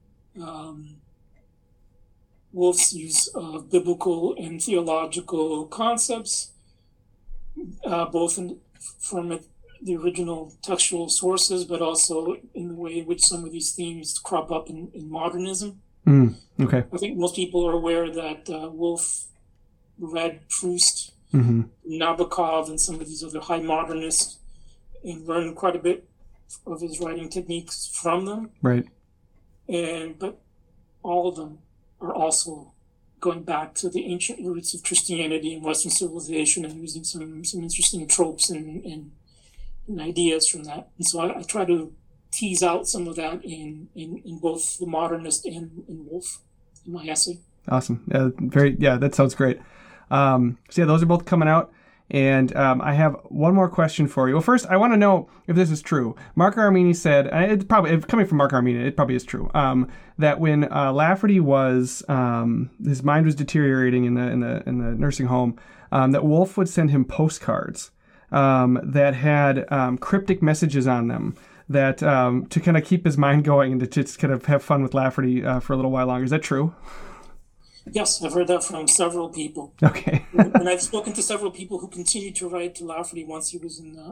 Woolf's use of biblical and theological concepts, both from the original textual sources, but also in the way in which some of these themes crop up in modernism. Okay. I think most people are aware that Woolf read Proust, Nabokov, and some of these other high modernists, and learned quite a bit of his writing techniques from them. Right. But all of them are also going back to the ancient roots of Christianity and Western civilization, and using some interesting tropes and ideas from that. And so I try to tease out some of that in both the modernist and in Woolf in my essay. Awesome. That sounds great. So those are both coming out. And I have one more question for you. Well, first, I want to know if this is true. Mark Armini said, and it's probably coming from Mark Armini, it probably is true, that when Lafferty was his mind was deteriorating in the nursing home, that Woolf would send him postcards that had cryptic messages on them that to kind of keep his mind going and to just kind of have fun with Lafferty for a little while longer. Is that true? Yes, I've heard that from several people. Okay. And I've spoken to several people who continued to write to Lafferty once he was in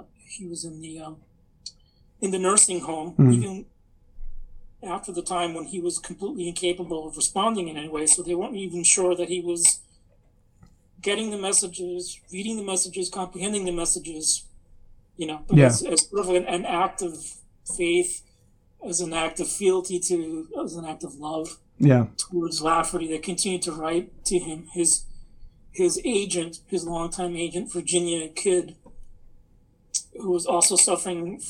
the nursing home, even after the time when he was completely incapable of responding in any way. So they weren't even sure that he was getting the messages, reading the messages, comprehending the messages, but as sort of an act of faith, as an act of fealty as an act of love. Towards Lafferty, they continued to write to him. His agent, his longtime agent, Virginia Kidd, who was also suffering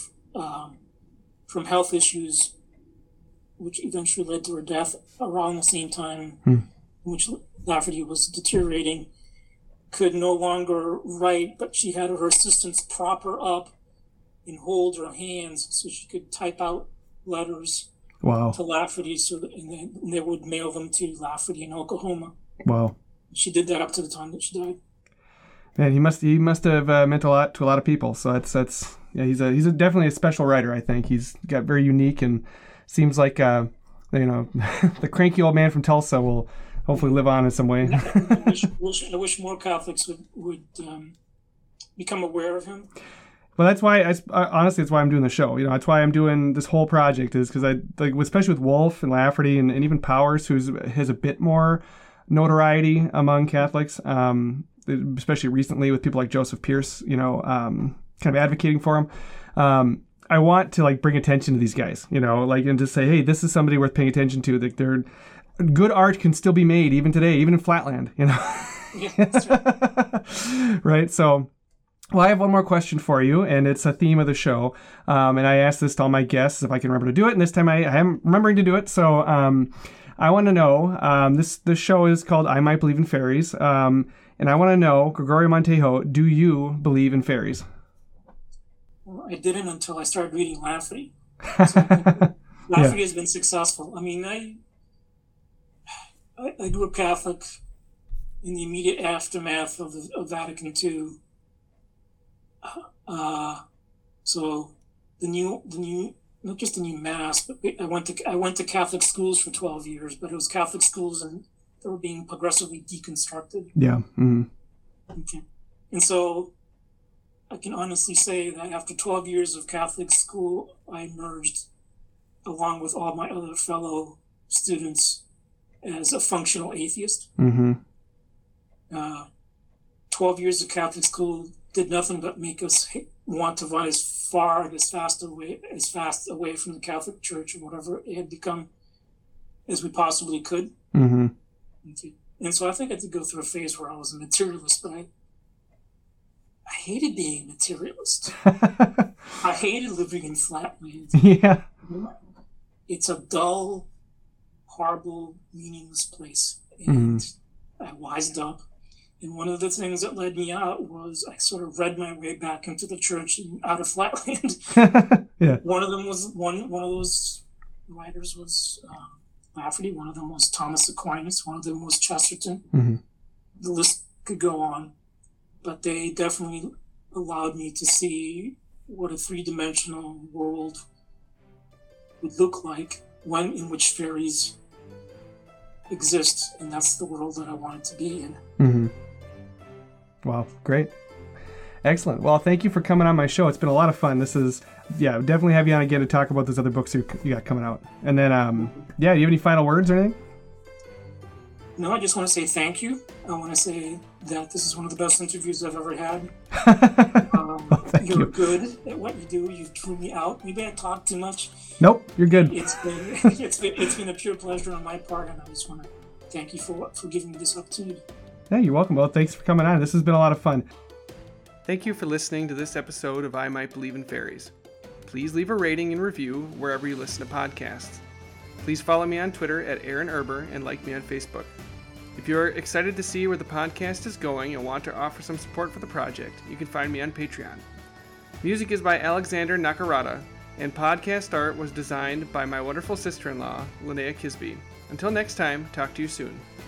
from health issues, which eventually led to her death around the same time in which Lafferty was deteriorating, could no longer write, but she had her assistants prop her up and hold her hands so she could type out letters. Wow. To Lafferty, and they would mail them to Lafferty in Oklahoma. Wow. She did that up to the time that she died. Man, he must have meant a lot to a lot of people. So he's definitely a special writer. I think he's got very unique and seems like the cranky old man from Tulsa will hopefully live on in some way. I wish more Catholics would become aware of him. Well, that's why honestly, that's why I'm doing the show. That's why I'm doing this whole project, is because especially with Woolf and Lafferty and even Powers, who has a bit more notoriety among Catholics, especially recently with people like Joseph Pierce, kind of advocating for him. I want to bring attention to these guys, and just say, hey, this is somebody worth paying attention to. That their good art can still be made even today, even in Flatland, Yeah, that's right. Right. So. Well, I have one more question for you, and it's a theme of the show. And I asked this to all my guests if I can remember to do it, and this time I am remembering to do it. So I want to know, this show is called I Might Believe in Fairies, and I want to know, Gregorio Montejo, do you believe in fairies? Well, I didn't until I started reading Lafferty. So Lafferty has been successful. I mean, I grew up Catholic in the immediate aftermath of Vatican II. So the new, not just the new mass, but I went to Catholic schools for 12 years, but it was Catholic schools and they were being progressively deconstructed. Yeah. Mm-hmm. Okay. And so I can honestly say that after 12 years of Catholic school, I emerged along with all my other fellow students as a functional atheist. 12 years of Catholic school did nothing but make us want to run as far and as fast away from the Catholic Church or whatever it had become as we possibly could. And so I think I did go through a phase where I was a materialist, but I hated being a materialist. I hated living in Flatland. Yeah. It's a dull, horrible, meaningless place. And I wised up. And one of the things that led me out was I sort of read my way back into the church and out of Flatland. Yeah. One of those writers was Lafferty. One of them was Thomas Aquinas. One of them was Chesterton. Mm-hmm. The list could go on. But they definitely allowed me to see what a three-dimensional world would look like in which fairies exist. And that's the world that I wanted to be in. Mm-hmm. Wow, great. Excellent. Well, thank you for coming on my show. It's been a lot of fun. This is, definitely have you on again to talk about those other books you got coming out. And then, do you have any final words or anything? No, I just want to say thank you. I want to say that this is one of the best interviews I've ever had. You're good at what you do. You drew me out. Maybe I talk too much. Nope, you're good. It's been a pure pleasure on my part, and I just want to thank you for giving me this opportunity. Yeah, you're welcome. Well, thanks for coming on. This has been a lot of fun. Thank you for listening to this episode of I Might Believe in Fairies. Please leave a rating and review wherever you listen to podcasts. Please follow me on Twitter at Aaron Erber and like me on Facebook. If you're excited to see where the podcast is going and want to offer some support for the project, you can find me on Patreon. Music is by Alexander Nakarada, and podcast art was designed by my wonderful sister-in-law, Linnea Kisby. Until next time, talk to you soon.